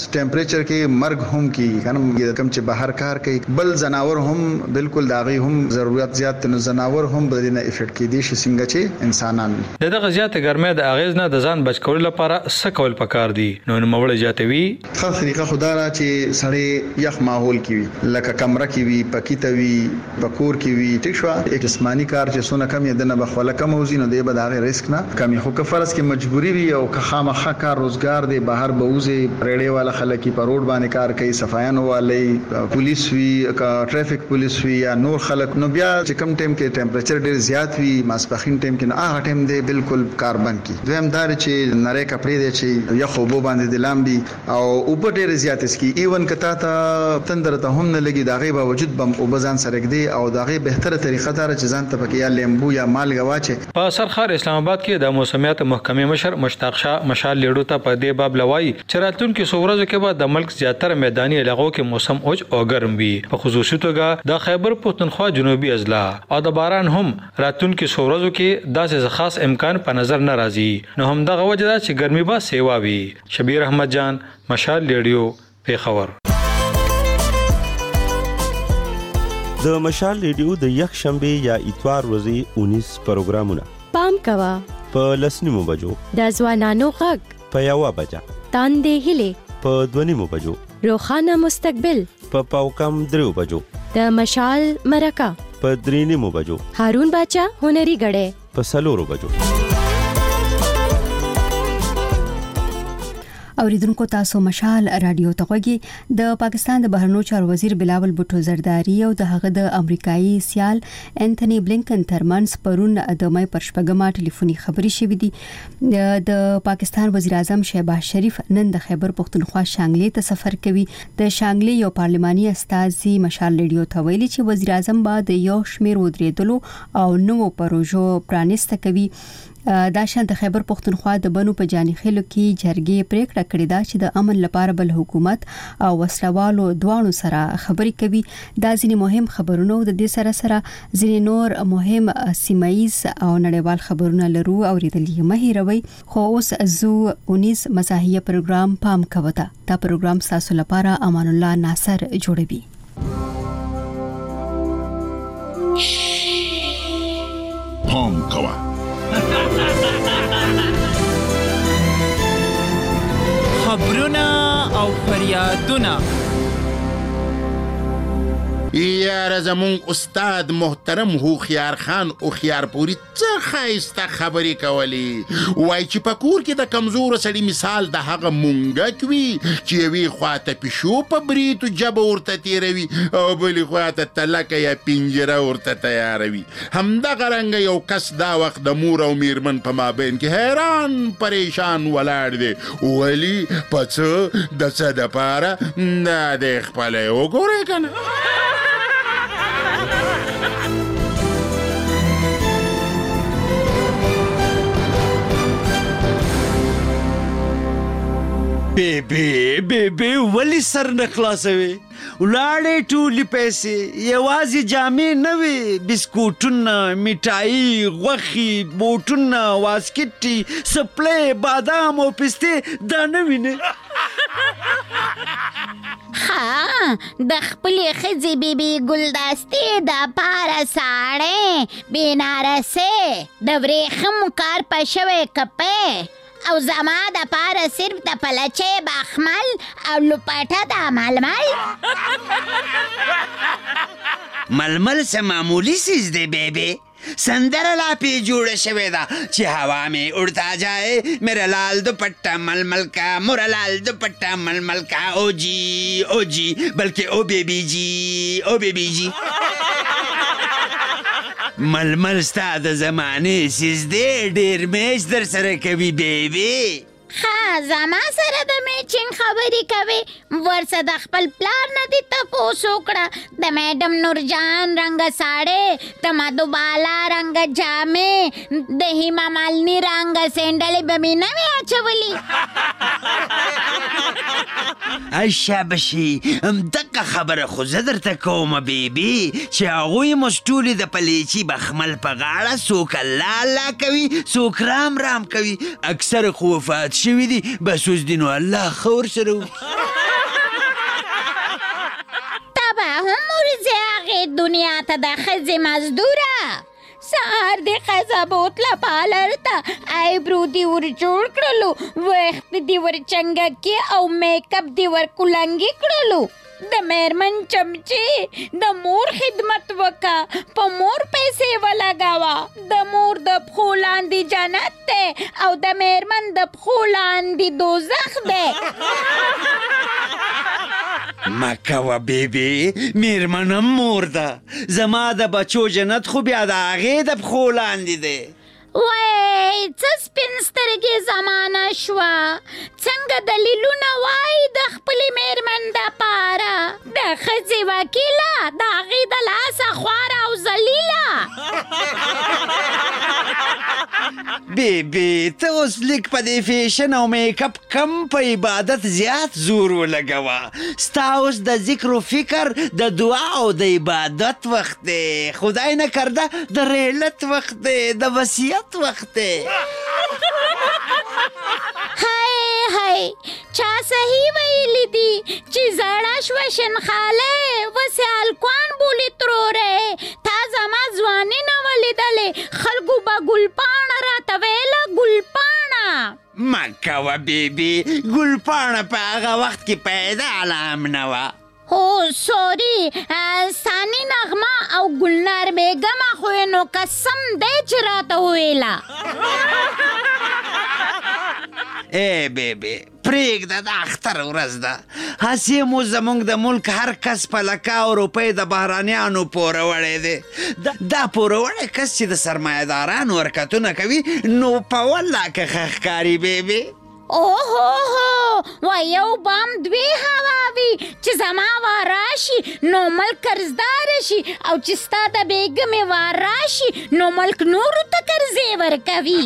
ټمپریچر کې مرګ هم کیږي کنه کم چې بهر کار کوي بل زناور هم بالکل داغي هم ضرورت زیات نه زناور هم د نه افیکټ کیدي شي څنګه چې انسانان دغه زیات ګرمۍ د اغیز نه د ځان بچ کولو لپاره څه کول پکار دي نو نوموړی جاتوي خاص طریقه خدا را چې سړی یخ ماحول کې وي لکه کمره کې وي پکیته وي بکور کې وي ټیک شو جسمانی کار چې سونه کم یې د نه بخوله کم وزینو دی به داغه ریسک نه کمی خو کفرس کې مجبوری وي او که خامخا کار روزګار دی بهر بوزي ریړې والا خلک په روډ باندې کار کوي صفایانو والی پولیس وي کا ټریفیک پولیس وي یا نور خلک نو بیا چې کم ټیم کې ټمپریچر ډیر زیات وي ماسپخین ټیم کې نه هغه ټیم دی بالکل کار بند کی دویم دار چې نری کپڑے دی چې یا خو بو باندې د لامبي او اوپر ډیر زیات اسکی ایون کتا ته تندر ته هم نه لګي داغه باوجود بم او بزان سره کې او داغه بهتره طریقه دار چې ځان ته پکې یا لیمبو یا مالګه واچي په سرخار اسلام آباد کې د موسمیات محکمې مشر مشتاق شاه مشال لیډو ته په دې باب لوي چې راتلونکي څو ورځې کې به د ملک زیاتره میداني علاقو کې موسم اوج او ګرم وي په خصوصي توګه د خیبر پختونخوا جنوبي اضلاع او د باران هم راتلونکي څو ورځو کې داسې خاص امکان په نظر نه راځي نو هم دغه وجه ده چې ګرمي به سیوا وي شبیر احمد جان مشال لیډیو پیښور د مشال ریډیو د یک شنبه یا اتوار ورځې اونیس پروګرامونه پام کوا په لسنیمو بجو د ځوانانو غږ په یوه بجه تاندې هلي په دونیمو بجو روخانه مستقبل په پاوکم دریو بجو د مشال مرکه په درینیمو بجو هارون باچا هنري غړې په سلورو بجو اوریدونکو تاسو مشال رادیو ته غوږی د پاکستان د بهرنیو چارو وزیر بلاول بوټو زرداری او د هغه د امریکایي سیال انټونی بلینکن ترمنځ پرون د مې پر شپږمه ټلیفوني خبري شوې دي د پاکستان وزیر اعظم شهباز شریف نن د خیبر پختونخوا شانګلې ته سفر کوي د شانګلې یو پارلماني استازي مشال ریډیو ته ویلي چې وزیر اعظم به د یو شمیر ودرېدلو او نوو پروژو پرانیسته کوي دا شان د خیبر پختونخوا د بنو په جاني خلو کې جرګې پریکړه کړې ده چې د امن لپاره بل حکومت او وسلوالو دوانو سره خبرې کوي دا ځینې مهم خبرونه د دې سره سره ځینې نور مهم سیمایز او نړیوال خبرونه لرو او ریډلې مهیروي خو اوس زو اونیس مزاحیه پروګرام پام کوته دا پروګرام تاسو لپاره امان الله ناصر جوړوي پام کوه خبرونه او فریادونه یاره زمون استاد محترم هوخیار خان او خيار پوری څه خایسته خبرې کولی وای چې په کور کې د کمزور سړي مثال د هغه مونږک وي چې وی خواته پښو په بریتو جب ورته تیروي او بل خواته تلکه یا پنجره ورته تیاروي همدغه رنګ یو کس دا وخت د مور او میرمن په مابین کې حیران پریشان ولاړ دی ولی پڅ د څه د پاره نه د خپل وګورې کنه بیبی بیبی ولی سر نخلاصوي ولاړې ټولې پیسې یوازې جامې نه وي بسکوټونه میټایي غوښې بوټونه واسکټي سپلې بادام او پستې دا نه وینې ها د خپلې ښځې بیبي ګلدستې د پاره ساړې بنارسې د ورېښمو کار په شوی کپې او زما د پاره صرف د پلچې بخمل او لپټه د ململ ململ سه معمولی سیز دی بیبی سندر لا پی جوڑ شوی دا چې هوا میں اڑتا جائے میرا لال دوپٹا ململ کا مورا لال دوپٹا ململ کا او جی او جی بلکہ او بیبی جی او بیبی جی ململ ستا د زمانې سیز دی ډیر میچ در سره کوي بیبی ها زما سره د میچنګ خبرې کوي ورسه د خپل پلار نه دي تپوس وکړه د میډم نورجان رنګ ساړې د مدوبالا رنګ جامې د هیما مالني رنګ سینډلې به مې نه وي اچولي شابشي دغه خبره خو زه درته کوم بیبي چې هغوی موږ ټولې د پلیچي بخمل په غاړه څوک الله الله کوي څوک رام رام کوي اکثر خو وفات شوي دي بس اوس دي نو الله خور سره راغې دنیا ته د ښځې مزدوره سهار د ښځه بوتله پالر ته ایبرو دې ور جوړ کړلو ویښت دې ور چنګکې او میک اپ دې ور کلنګې کړلو د میرمن چمچې د مور خدمت وکا په مور پیسې ولګاوه د مور د پښو لاندې جنت دی او د میرمن د پښو لاندې دوزخ دی مکوه بیبي میرمنم مور ده زما د بچو جنت خو بیا د هغې د پښو لاندې دی وای څه سپین سترګې زمانه شوه څنګه دلیلونه وایي د خپلې میرمن دپاره د ښځې وکیله د هغې د لاسه خواره او ذلیله بیبي ته اوس لیک په دې فیشن او میک اپ کم په عبادت زیات زور ولګوه ستا اوس د ذکر و فکر د دعا او د عبادت وخت دی خدای نه کرده د ریلت وخت دی د وصیت وخت دی هی هی چا صحیح ویلی دي چې زړه شوه شنخالی وسې هلکوان بولي تروری تا زما ځواني نه ولیدلې خلکو به ګلپاڼه راته ویله ګلپاڼه مه کوه بیبي ګلپاڼه په هغه وخت کې پیدا علام نه وه هو سوري ثاني نغمه او ګلنار بیګمه خو یې نو قسم دی چې راته وویله ای بیبي پرېږده د اختر ورځ ده هسې مو زموږ د ملک هر کس په لکاو روپۍ د بهرانیانو پوروړی دی دا پوروړی کس چې د سرمایهدارانو حرکتونه کوي نو په والله که ښه ښکاري بیبي اوهو و یو بام دوی هواوي چې زما وار راشي نو ملک قرضدار شي او چې ستا د بیګمې وار راشي نو ملک نورو ته قرضې ورکوي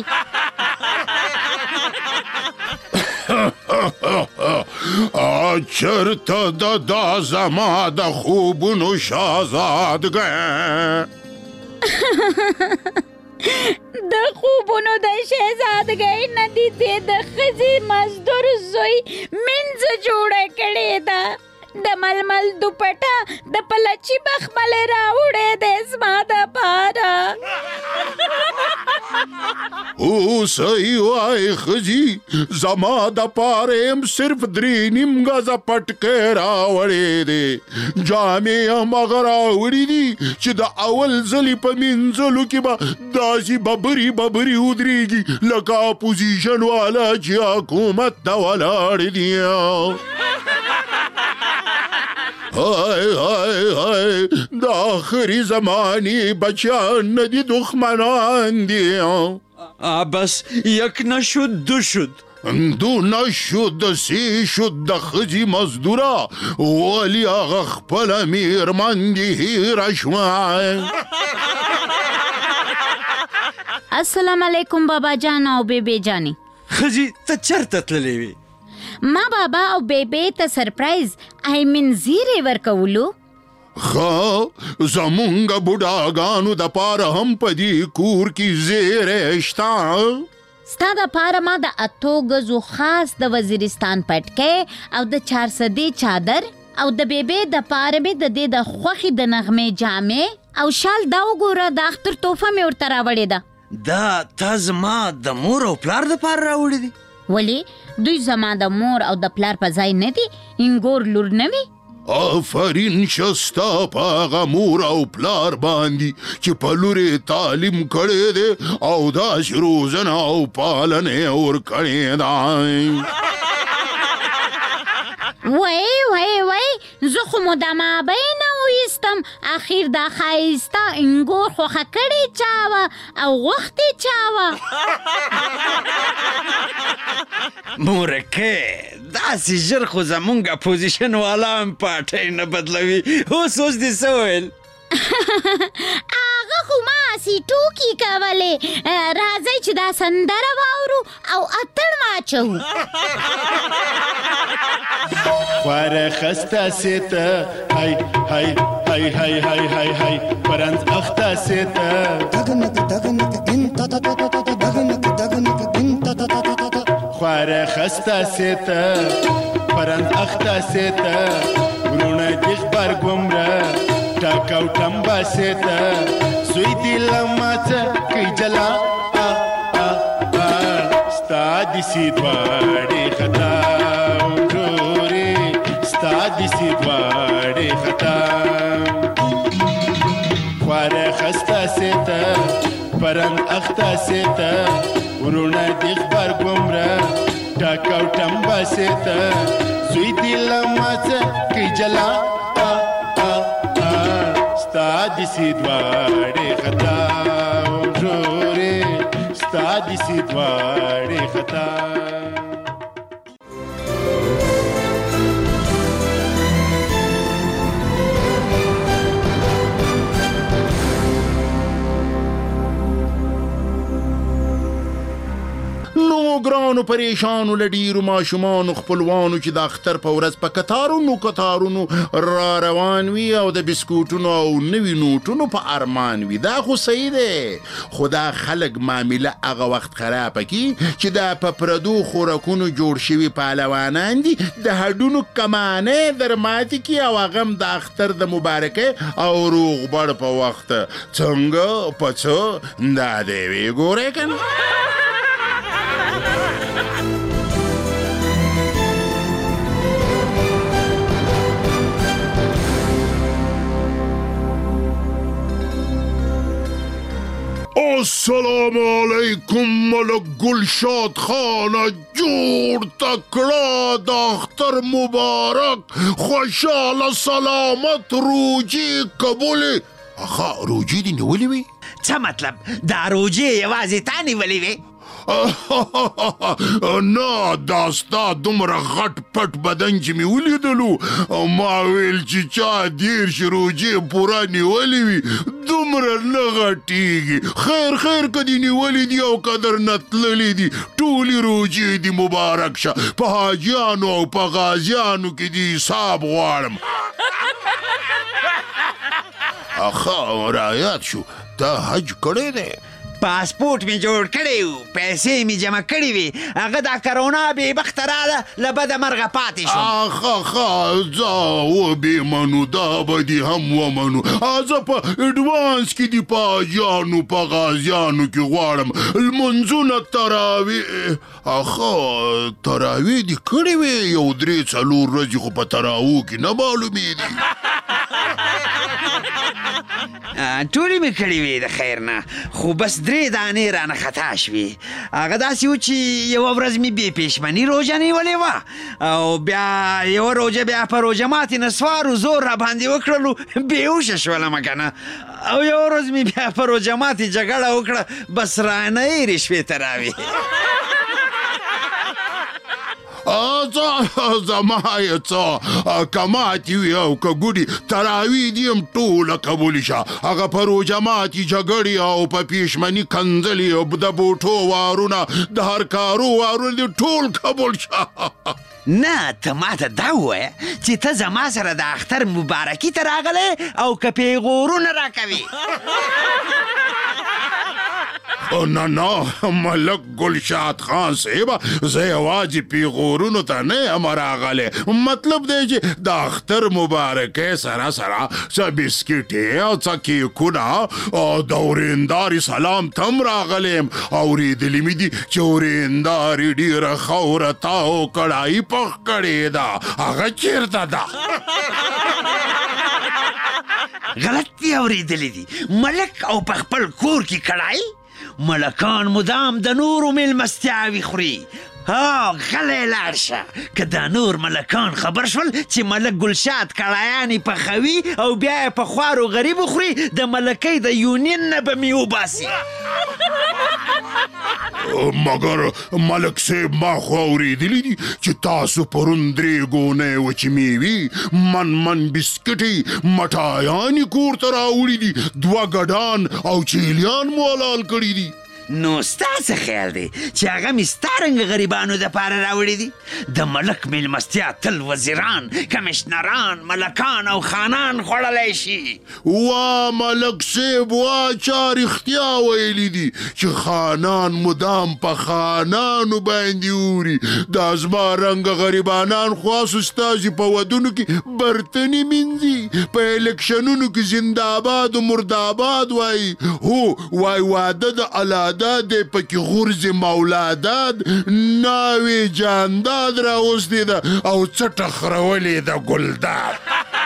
چرته د دا زما د خوبونو شهزادګۍ د خوبونو د شهزادګۍ نه دي دې د ښځې مزدور زوی منځ جوړه کړې ده د ململ دوپټه د پلچي بخملې راوړې دی زما دپاره اوسئ وای ښځي زما دپاره یم صرف درې نیم ګزه پټکی راوړی دی جامې هم هغه راوړي دي چې د اول ځلې په مینځلو کې به داسې ببرې ببرې ودرېږي لکه اپوزیشن والا چې حکومت ته ولاړ دي های های های د آخري زمانې بچیان نه دي دښمنان دي بس یک نشد دو شد دو نشد سې شد د ښځې مزدوره ولې هغه خپله میرمن دې هېره شوه السلام علیکم بابا جان او بیبي جانې ښځې ته چېرته تللی وې ما بابا او بیبي ته سرپرایز آی مین زیری ورکولو ښه زمونږ بوډاګانو دپاره هم په دې کور کې زیری شته ستا دپاره ما د اتو ګزو خاص د وزیرستان پټکی او د چارسدې چادر او د بیبي دپاره مې د دې د خوښې د نغمې جامې او شال دا وګوره د اختر توفه مې ورته راوړې ده دا تا زما د مور او پلار دپاره راوړې دي ولې دوی زما د مور او د پلار په ځای نه دي انګور لور نه وي آفرین شستا په هغه مور او پلار باندې چې په لورې تعلیم کړی دی او داسې روزنه او پالنه یې ورکړې ده وای وای وای زه خو مو د مابۍ نه ویستم اخیر دا ښایسته انګور خوښه کړې چا وه او غوښتې چا وه مورکې داسې ژر خو زمونږ اپوزیشن والا هم پارټۍ نه بدلوي اوس اوس دې څه ویل هغه خو ما هسې ټوکې کولې راځئ چې دا سندره واورو او اتڼ واچوو خواره خسته سیته های های های های های های های پرنز اخته سیته دگنک دگنک این تا تا تا تا تا دگنک دگنک این تا تا تا تا تا خواره خسته سیته پرنز اخته سیته ورونه دیخ بر گمره ټاکاو ټمبا سیته زوی دی لماڅه کوي جلا ستا دسی دواړې خطا ورورې ستا دسی دواړې خطا خواره خسته سیته پرنګ اخته سیته ورونه دی خبر ګمره ټاکاو ټمبا سیته زوی دی لماڅه کوي جلا ستا دسی دواړې خطا ورورې ستا دسی دواړې خطا نو ګرانو پریشانو له ډیرو ماشومانو خپلوانو چې د اختر په ورځ په کتارونو کتارونو را روان وي او د بسکوټونو او نوي نوټونو په ارمان وي دا خو صحیح دی خو دا خلک معامله هغه وخت خرابه کي چې دا په پردو خوراکونو جوړ شوي پهلوانان دي د هډونو کمانې در ماتې کي او هغه هم د اختر د مبارکۍ او روغبړ په وخت څنګه په څه دا دی وی ګورئ که نه السلام علیکم ملک گلشاد خانه جوړ تکړه د اختر مبارک خوشحاله سلامت روجي قبولې اخا روجي دې نیولې وي څه مطلب دا روجي یوازې تا نیولې وي نه دا ستا دومره غټ پټ بدن چې مې ولیدلو ما ویل چې چا دېرش روجې پوره نیولې وي دومره نه غټېږي خیر خیر که دې نیولې دي او که درنه تللې دي ټولې روجې دې مبارک شه په حاجیانو او په غازیانو کې دې حساب غواړم اخا رایاد شو تا حج کړی دی پاسپورت می جوړ کړی و پیسې می جمع کړې وي هغه دا کرونا بې بخته راله له بده مرغه پاتې شوم اخ اخا زه وبې منو دا به دې هم ومنو زه په اډوانس کې دې په حاجیانو په غازیانو کې غواړم لمونځونه تراویح اخا تراویح دې کړې وې یو درې څلور ورځې خو په تراوو کې نه معلومېدي ټولې مې کړې وې د خیر نه خو بس درې دانې رانه خطا شوې هغه داسې و چې یوه ورځ مې بې پېشمني روژه نیولې وه او بیا یوه روژه بیا په روژه ماتې نسوارو زور را باندې وکړلو بېهوشه شولم که نه او یوه ورځ مې بیا په روژه ماتې جګړه وکړه بس رانه هېرې شوې ته راوې زما یې څه که ماتې وي او که ګوډي تراویح دې هم ټوله قبول شه هغه په روژه ماتې جګړې او په پېشمني کنځلې او د بوټو وارونه د هر کارو وارونه دې ټول قبول شه نه ته ماته دا ووایه چې ته زما سره د اختر مبارکي ته راغلی او که پیغورونه راکوي نه نه ملک گلشاد خان صاحبه زه یوازې پیغورونو ته نه یم راغلی مطلب دی چې د اختر مبارکۍ سره سره څه بسکټې او څه کیکونه او د ورېندارې سلام ته هم راغلی یم اورېدلي مې دي چې ورېندارې ډېره ښه ورته او کړایي پخ کړې ده هغه چېرته ده غلط دي اورېدلي دي ملک او په خپل کور کې کړایي ملکان مدام د نورو میلمستیاوې خوري ها غلی لاړ شه که دا نور ملکان خبر شول چې ملک گلشاد کړایانې پخوي او بیا یې په خوارو غریبو خوري د ملکۍ د یونین نه به مې وباسي مګر ملک صاحب ما خو اورېدلي دي چې تاسو پرون درې ګونۍ وچې میوې من من بسکټې مټایانې کور ته راوړي دي دوه ګډان او چیلیان مو حلال کړي دي نو ستا څه خیال دی چې هغه مې ستا رنګه غریبانو دپاره راوړي دي؟ د ملک میلمستیا تل وزیران، کمیشنران، ملکان او خانان خوړلی شي. وا ملک صاحب وا چا رښتیا ویلي دي چې خانان مدام په خانانو باندې اوري. دا زما رنګه غریبانان خواص استازي په ودونو کې برتنې مینځي، په الکشنونو کې زنده‌آباد و مرده‌آباد وایي. هو وای واده د الاداد دی پکې غورځې مولاداد، ناوې جانداد راوستې ده او څټه خرولې ده ګلداد.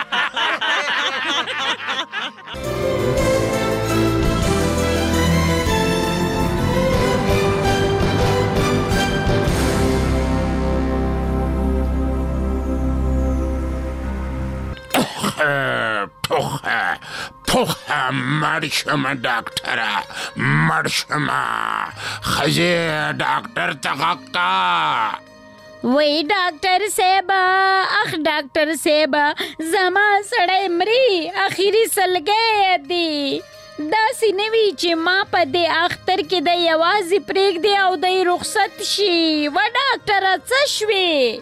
ټوخه ټوخه مړ شمه ډاکټره مړ شمه. ښځې ډاکټر ته غږ کړه. وی ډاکټر صاحب، اخ ډاکټر صاحب زما سړی مري، اخیری سلګی دی. داسې نه وي چې ما په دې اختر کې د یوازې پرېږدي او دی رخصت شي. و ډاکټره څه شوې؟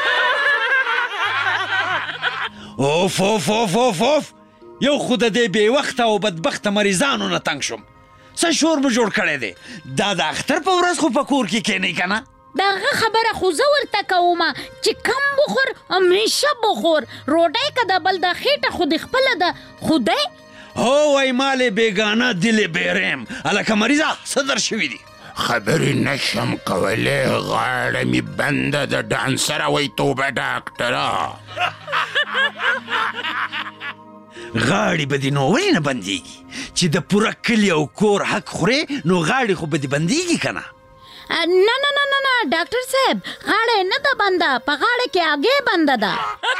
اوف اوف اوف اوف اوف یو خو د دې بې وخته او بدبخته مریضانو نه تنګ شوم. څه شور مو جوړ کړی دی؟ دا د اختر په ورځ خو په کور کې کښېنئ که نه؟ د هغه خبره خو زه ورته کوم چې کم بخور همیشه بخور. روټۍ که د بل د خېټه خو دې خپله ده خدای. هو وای مالې بېګانه دلې بیریم. هلکه مریضه څه در شوي دي؟ خبرې نشم کولی، غاړه مې بنده ده ډانسره. وایي توبه ډاکټره. غاړې به دې نو ولې نه بندېږي؟ چې د پوره کلي او کور حق خورې نو غاړې خو به دې بندېږي که نه؟ نه نه نه نه نه ډاکټر صاحب، غاړه نه ده بنده، په غاړه کې هګۍ بنده ده.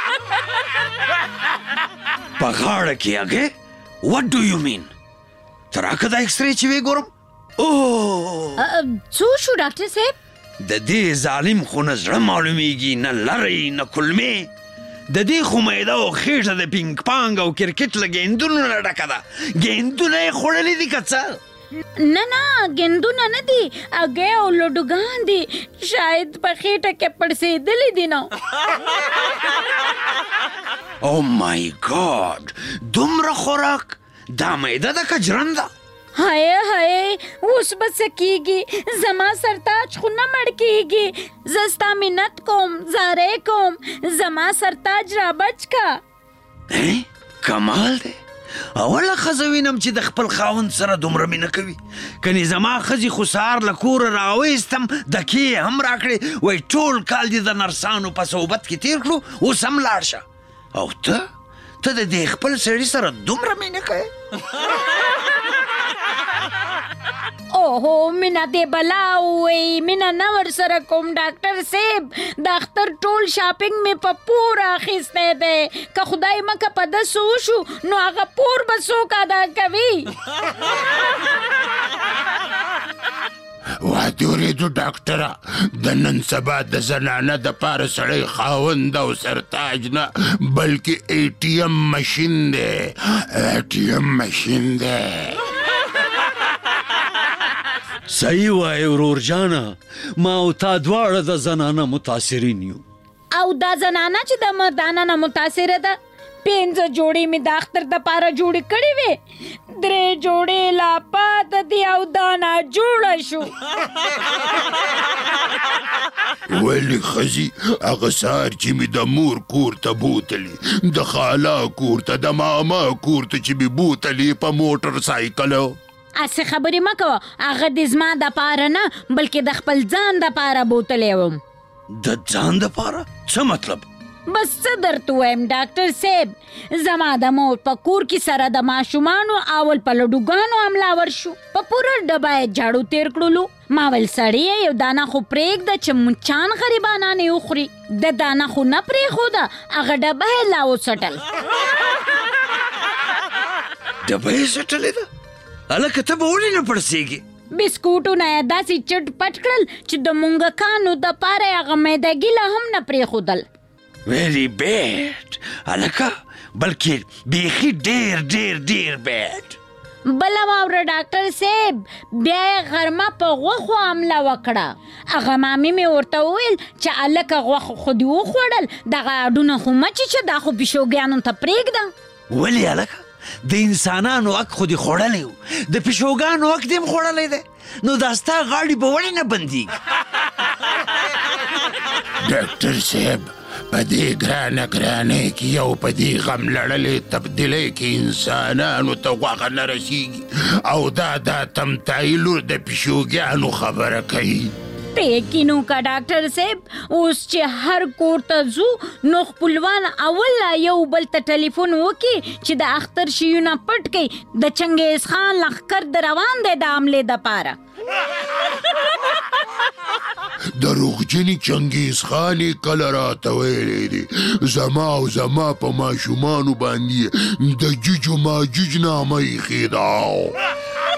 په غاړه کې هګۍ؟ وات ډو یو مین؟ ته راکه دا اکسرې چې ویې ګورم. څو شو ډاکټر صاحب؟ د دې ظالم خو نه زړه معلومیږي، نه لرې نه کلمې. د دې خو معده او خېټه د پینګ پانګ او کرکټ له ګیندونو نه ډکه ده. ګیندونه یې خوړلي دي که څه؟ نه نه ګیندونه نه دي، هګۍ او لډوګان دي. شاید په خېټه کې پړسېدلي دي نو. او مای ګاډ، دومره خوراک؟ دا معده ده که جرنده؟ هاي هاي اوس به څه کېږي؟ زما سرتاج خو نه مړ کېږي. زه ستا منت کوم، زارۍ کوم، زما سرتاج را بچ که. کمال دی. اوله ښځه وینم چې د خپل خاوند سره دومره مینه کوي. کنې زما ښځې خو سهار له کوره راویستم، دکې یې هم راکړې. وایي ټول کال دې د نرسانو په صحبت کې تېر کړو، اوس هم لاړ شه. او ته ته د دې خپل سړي سره دومره مینه کوې؟ اوهو مینه دې بلا ووایي، مینه نه ورسره کوم ډاکټر صاحب. د اختر ټول شاپینګ مې په پور اخیستی دی. که خدای مکه په داسې وشو نو هغه پور به څوک ادا کوي؟ واده ورېدو ډاکټره، د نن سبا د زنانه دپاره سړی خاوند او سرتاج نه بلکې ای ټي ایم مشین دی. ای ټي ایم مشین دی. صحیح وایې ورور جانه، ما او تا دواړه د زنانه متاثرین یو. او دا زنانه چې د مردانه نه متاثره ده، پنځه جوړې مې د اختر دپاره جوړې کړې وې، درې جوړې لا پاته دي او دا ناجوړه شو. ولې ښځې هغه سهار چې مې د مور کور ته بوتلې، د خالا کور ته، د ماما کور ته چې مې بوتلې په موټر سایکل. اسې خبرې مه کوه، هغه د زما دپاره نه بلکې د خپل ځان دپاره بوتلی وم. د ځان دپاره؟ څه مطلب؟ بس څه درته ووایم ډاکټر صاحب، زما د مور په کور کې سره د ماشومانو اول په لډوګانو حملاور شو. په پوره ډبه یې جاړو تېر کړلو. ما ویل سړیه یو دانه خو پرېږده چې مچان غریبانان یې وخوري. د دانه خو نه پرېښوده، هغه ډبه یې لا وڅټل. ډبه یې څټلې ده؟ هلکه ته به ولې نه پړسېږې؟ بسکوټونه یې داسې چټ پټ کړل چې د مونږکانو دپاره یې هغه میده ګیله هم نه پرېښودل. ویری بیډ هلکه، بلکې بیخي ډېر ډېر ډېر بیډ. بله واوره ډاکټر صاحب بیا یې غرمه په غوښو حمله وکړه. هغه مامي مې ورته وویل چې هلکه غوښه خو دې وخوړل دغه اډونه خو مه چیچه دا خو پیشوګیانو ته پرېږده. ولې هلکه د انسانانو حق خو دې خوړلی و د پیشوګانو حق دې هم خوړلی دی نو دا ستا غاړې به ولې نه بندېږي؟ ډاکټر صاحب په دې ګرانه ګرانۍ کې یو په دې غم لړلې تبدیلۍ کې انسانانو ته غوښه نه رسېږي او دا دا تمتایي لور د پیشوګیانو خبره کوي. ته یقینو کا ډاکټر صاحب اوس چې هر کور ته ځو نو خپلوان اول یو بل ته ټلیفون وکړي چې د اختر شیونه پټ کړي د چنګیز خان لښکر د روان دی د حملې دپاره. دروغجنې چنګیز خان یې کله راته ویلی دی زما او زما په ماشومانو باندې د جوج و ماجوج نامه ایښې ده.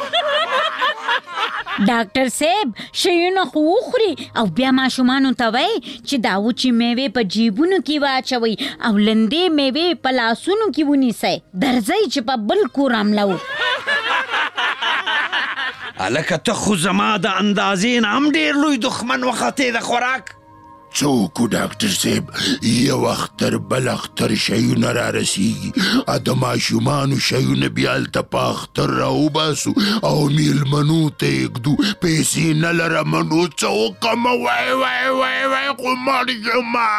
ډاکټر صاحب شیونه خو وخوري او بیا ماشومانو ته وایي چې دا وچې میوې په جیبونو کې واچوئ او لندې میوې په لاسونو کې ونیسئ درځئ چې په بل کور حمله وکړو. هلکه ته خو زما د اندازې نه هم ډېر لوی دښمن وختې د خوراک. څوک ډاکټر صاحب یو اختر بل اختر شیونه را رسیږي ا د ماشومانو شیونه بیا هلته په اختر راوباسو او میلمنو ته یې ږدو پیسې نه لرمه نو څه وکړمه وای وای وای وای خو مړ شمه.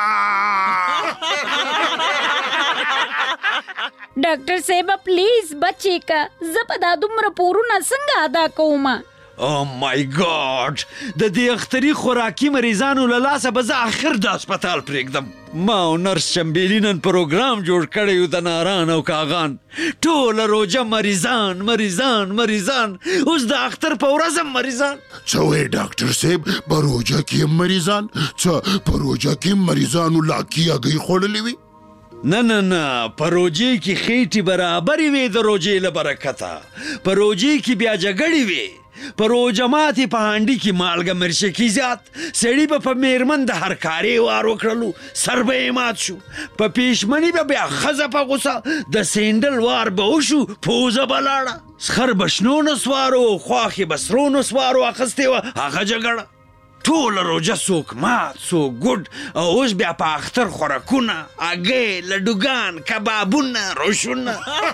ډاکټر صاحب پلیز بچې کا زه په دا دومره پورونه څنګه ادا کوم؟ او مای ګاډ د دې اختري خوراکي مریضانو له لاسه به زه آخر د هسپتال پرېږدم. ما او نرس چمبیلي نن پروګرام جوړ کړی و د ناران او کاغان ټوله روجه مریضان مریضان مریضان اوس د اختر په ورځ هم مریضان. څه وایې ډاکټر صاحب په روجه کې هم مریضان؟ څه په روجه کې هم مریضانو لاکي هګۍ خوړلې وي؟ نه نه نه په روجې کې خېټې برابرې وې د روجې له برکته په روجې کې بیا جګړې وې په روژه ماتې په هانډي کې مالګه مرچکي زیات سړي به په میرمن د هر کارې وار وکړلو سر به یې مات شو په پیشمني به بیا ښځه په غوسه د سینډل وار به وشو پوزه به لاړه سخر به شنو نسوارو خواښې به سرو نسوارو اخیستې وه هغه جګړه ټوله روژه څوک مات څوک ګډ او اوس بیا په اختر خوراکونه هګۍ لډوګان کبابونه روشونه.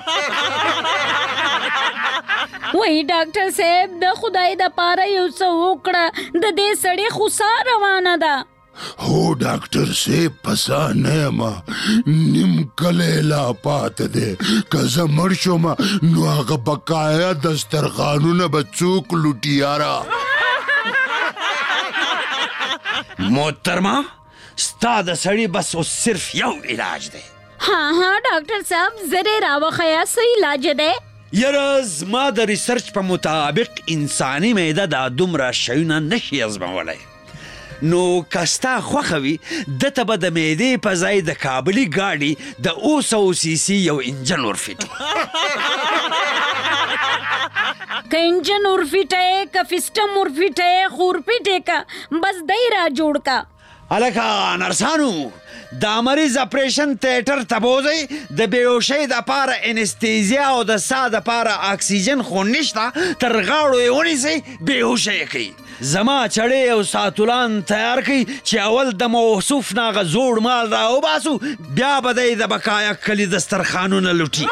وای ډاکټر صاحب د خدای د پاره یو څه وکړه د دې سړي خو ساه روانه ده. هو ډاکټر صاحب پسا نه یم نیم کلی لا پاته دی که زه مړ شوم نو هغه بقایا دسترخوانونه به څوک لوټي یاره. محترمه ستا د سړي بس اوس صرف یو علاج دی. ها ها ډاکټر صاحب زره راوخیا څه علاج دی؟ یاره زما د ریسرچ په مطابق انساني معده دا دومره شیونه نشي ازمولی نو که ستا خوښه وي دته به د معدې په ځای د کابلي ګاډي د اوه سوو سی سی یو انجن ورفټ که انجن ورفټه که فسټم ورفټه خو ورفټه که بس دی را جوړ کا. هلکه نرسانو دا مریض اپریشن تیټر ته بوځئ د بېهوشۍ دپاره انستیزیا او د ساه دپاره اکسیجن خو نشته تر غاړو یې ونیسئ بېهوشه یې کوي. زما چړې او ساتولان تیار کړئ چې اول د موصوف نه هغه زوړ مال راوباسو بیا به دی د بقایا کلي دسترخوانونه لوټي.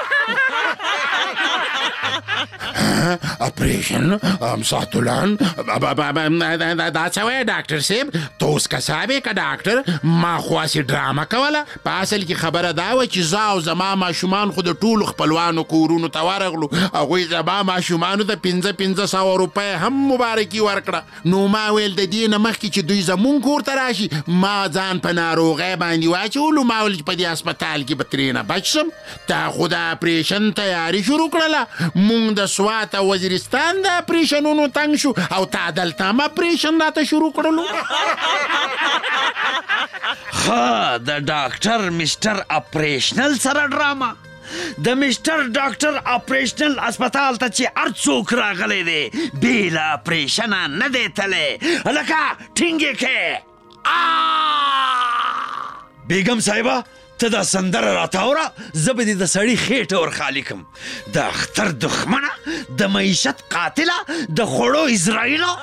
اپریشن ساتولان دا څه وایې ډاکټر صاحب ته اوس کساب یې که ډاکټر ما خو هسې ډرامه کوله په اصل کې خبره دا وه چې زه او زما ماشومان خو د ټولو خپلوانو کورونو ته ورغلو هغوی زما ماشومانو ته پنځه پنځه سوه روپۍ هم مبارکي ورکړه نو ما ویل د دې نه مخکې چې دوی زمونږ کور ته راشي ما ځان په ناروغۍ باندې واچولو ما ویل چې په دې هسپتال کې به ترېنه بچ شم تا خو د اپریشن تیاري شروع کړله مونږ د سوات او وزیرستان د اپریشنونو تنګ شو او تا دلته هم اپریشن راته شروع کړلو. ښه د ډاکټر مسټر اپریشنل سره ډرامه د مسټر ډاکټر اپریشنل اسپتال ته چې هر څوک راغلی دی بې له اپریشنه نه دی تلی هلکه ټینګ یې کې بیګم صاحبه ته دا سندره راته اوره، زه به دې د سړي خېټه ور خالي کړم. د اختر دښمنه، د معیشت قاتله، د خوړو اسرائیله.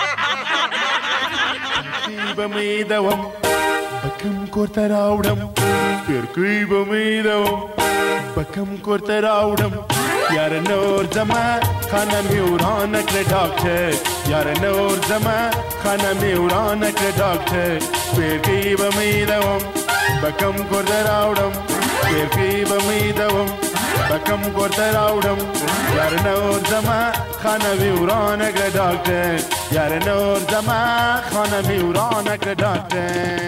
به مې دوم بکم کور ته راوړم، پیرکۍ به مې دوم بکم کور ته راوړم. یار نور زما خانه مې ورانه کړه ډاکټر، یار نور زما خانه مې ورانه کړه ډاکټر. پیرکۍ به مې دوم بکم کور ته راوړم، پیرکۍ به مې دوم بکم کور ته راوړم. یار نور زما خانه مې ورانه کړه ډاکټر، یار نور زما خانه مې ورانه کړه ډاکټر.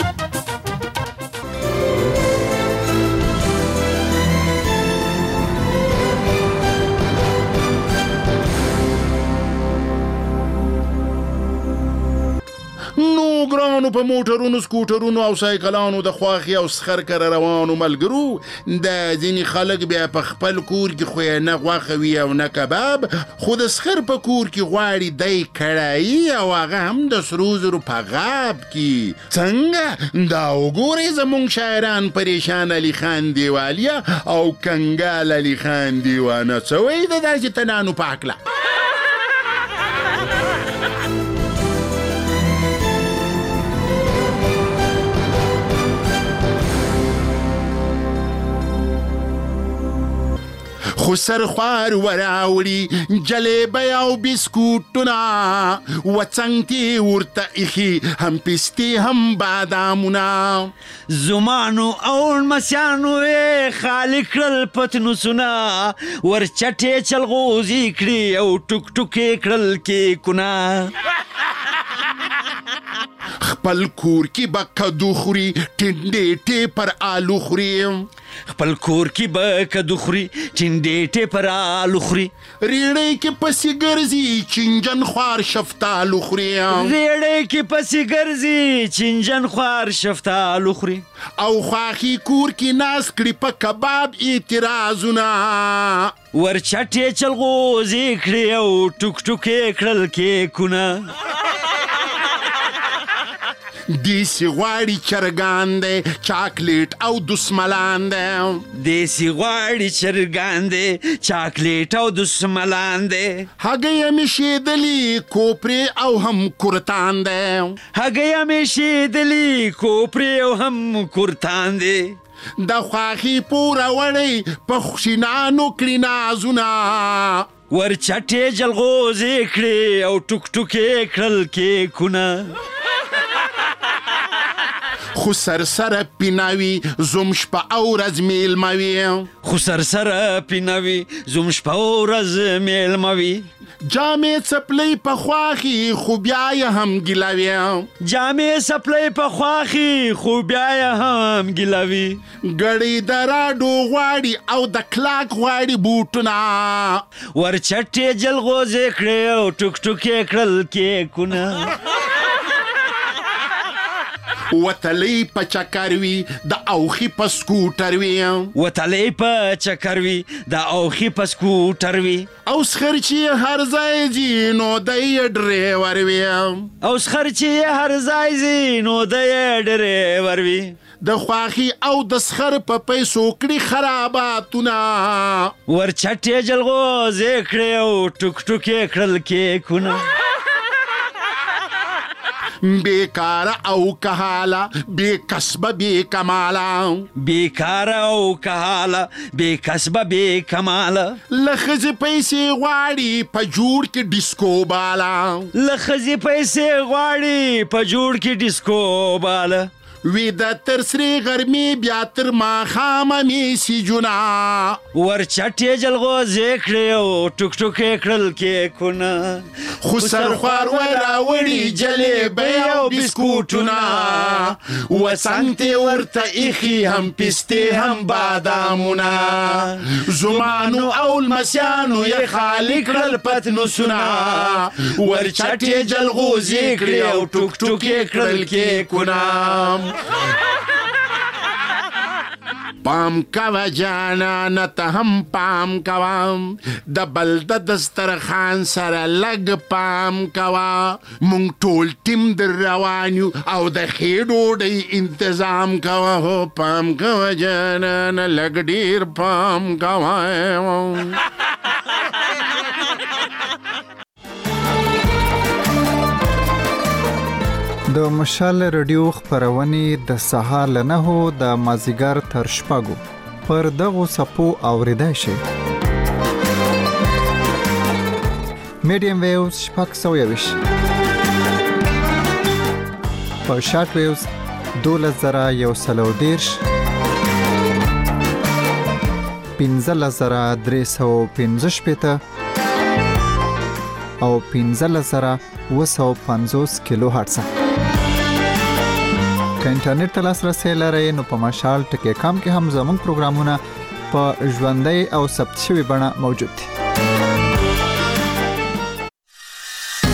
نو ګرانو په موټرونو سکوټرونو او سایکلانو د خواخي او سخر کره روانو ملګرو، د ځینې خلک بیا په خپل کور کې خو یې نه غوښه وي او نه کباب، خو د سخر په کور کې غواړي دی کړایي او هغه هم د سرو زرو په غاب کې. څنګه دا وګورئ زمونږ شاعران پریشان علي خان دیوالیا او کنګال علي خان دیوانه څه وایي د داسې تنانو په هکله. خو سرخوار وراوړي جلیبی او بسکوټونه، وڅنګ ورته ایښي هم پستې هم بادامونه. زمانو او لمسیانو یې خالي کړل پتنوسونه، ورچټې چلغوزي کړي او ټوک ټوکې کړل کیکونه. خپل کور کې به کدو خوري، ټنډېټې پر آلو خوري. خپل کور کې به کدو خوري، ټنډېټې پر آلو خوري. ریړۍ کې پسې ګرځي چنجن خوار شفتالو خوري. ریړۍ کې پسې ګرځي چنجن خوار شفتالو خوري. او خواخي کور کې ناز کړي په کباب اعتراضونه، ورچټې چلغوزي کړي او ټوک ټوکې کړل کیکونه. دیسی غواړي چرګان دی چاکلیټ او دسملان دی. دیسی غواړي چرګان دی چاکلیټ او دسملان دی. هګۍ مې شیدلي کوپرې او هم کورتان دی. هګۍ مې شیدلي کوپرې او هم کورتان دی. د خواخي پوره وړی په خوشینانو کړي نازونه، ورچټې جلغوزې کړي او ټوک ټوکې کړل کیکونه. خو سرسره پیناوي زوم شپه او ورځ میلموي. خو سرسره پیناوي زوم شپه او ورځ میلموي. جامې څپلۍ په خواخي خو بیا یې هم ګیلوي. جامې څپلۍ په خواخي خو بیا یې هم ګیلوي. ګړۍ د راډو غواړي او د کلاک غواړي بوټونه، ورچټې جلغوزې کړې او ټوک ټوکې کړل کیکونه. وتلی په چکر وي د اوخي په سکوټر وي. وتلی په چکر وي د اوخي په سکوټر وي. او سخر چې هر ځای ځي نو د یې ډریور وي. او سخر چې هر ځای ځي نو د یې ډریور وي. د خواخي او د سخر په پیسو کړي خراباتونه، ورچټې جلغوزې کړې او ټوک ټوکې کړل کیکونه. بیکاره او کهاله بې کسبه بې کماله. بیکاره او کهاله بې کسبه بې کماله. له ښځې پیسې غواړي په جوړ کې ډیسکو باله. له ښځې پیسې غواړي په جوړ کې ډیسکو باله. وی د تر سرې غرمې بیا تر ماښامه مې سیجونه، ورچټې جلغوزې کړې او ټوک ټوکې کړل کیکونه. خو سرخوار وراوړي جلیبۍ او بسکوټونه، وڅنګ ورته ایښي هم پستې هم بادامونه. زمانو او لمسیانو یې خالي کړل پتنوسونه، ورچټې جلغوزې کړې او ټوک ټوکې کړل کیکونه. پام کوا جانا نه ته هم پام کوا د بل د دسترخوان سره لږ پام کوا مونږ ټول ټیم در روان یو او د ښې ډوډۍ انتظام کوا هو پام کوا جانا نه لږ ډېر پام کوا د مشال رادیو خبرونه د سهار له نهو د مازیګر تر شپږو پر دغو سپو اوریدای شي. میډیم ویوز شپږ سوه یویشت په شارټ ویوز دولس زره یو سل او دېرش پنځلس زره درې سوه پنځه شپېته او پنځلس زره اوه سوه پنځوس کیلو هرټز. که انټرنیټ ته لاسرسی لرئ نو په مشال ټکی کام کې هم زموږ پروګرامونه په ژوندۍ او ثبت شوي بڼه موجود دي.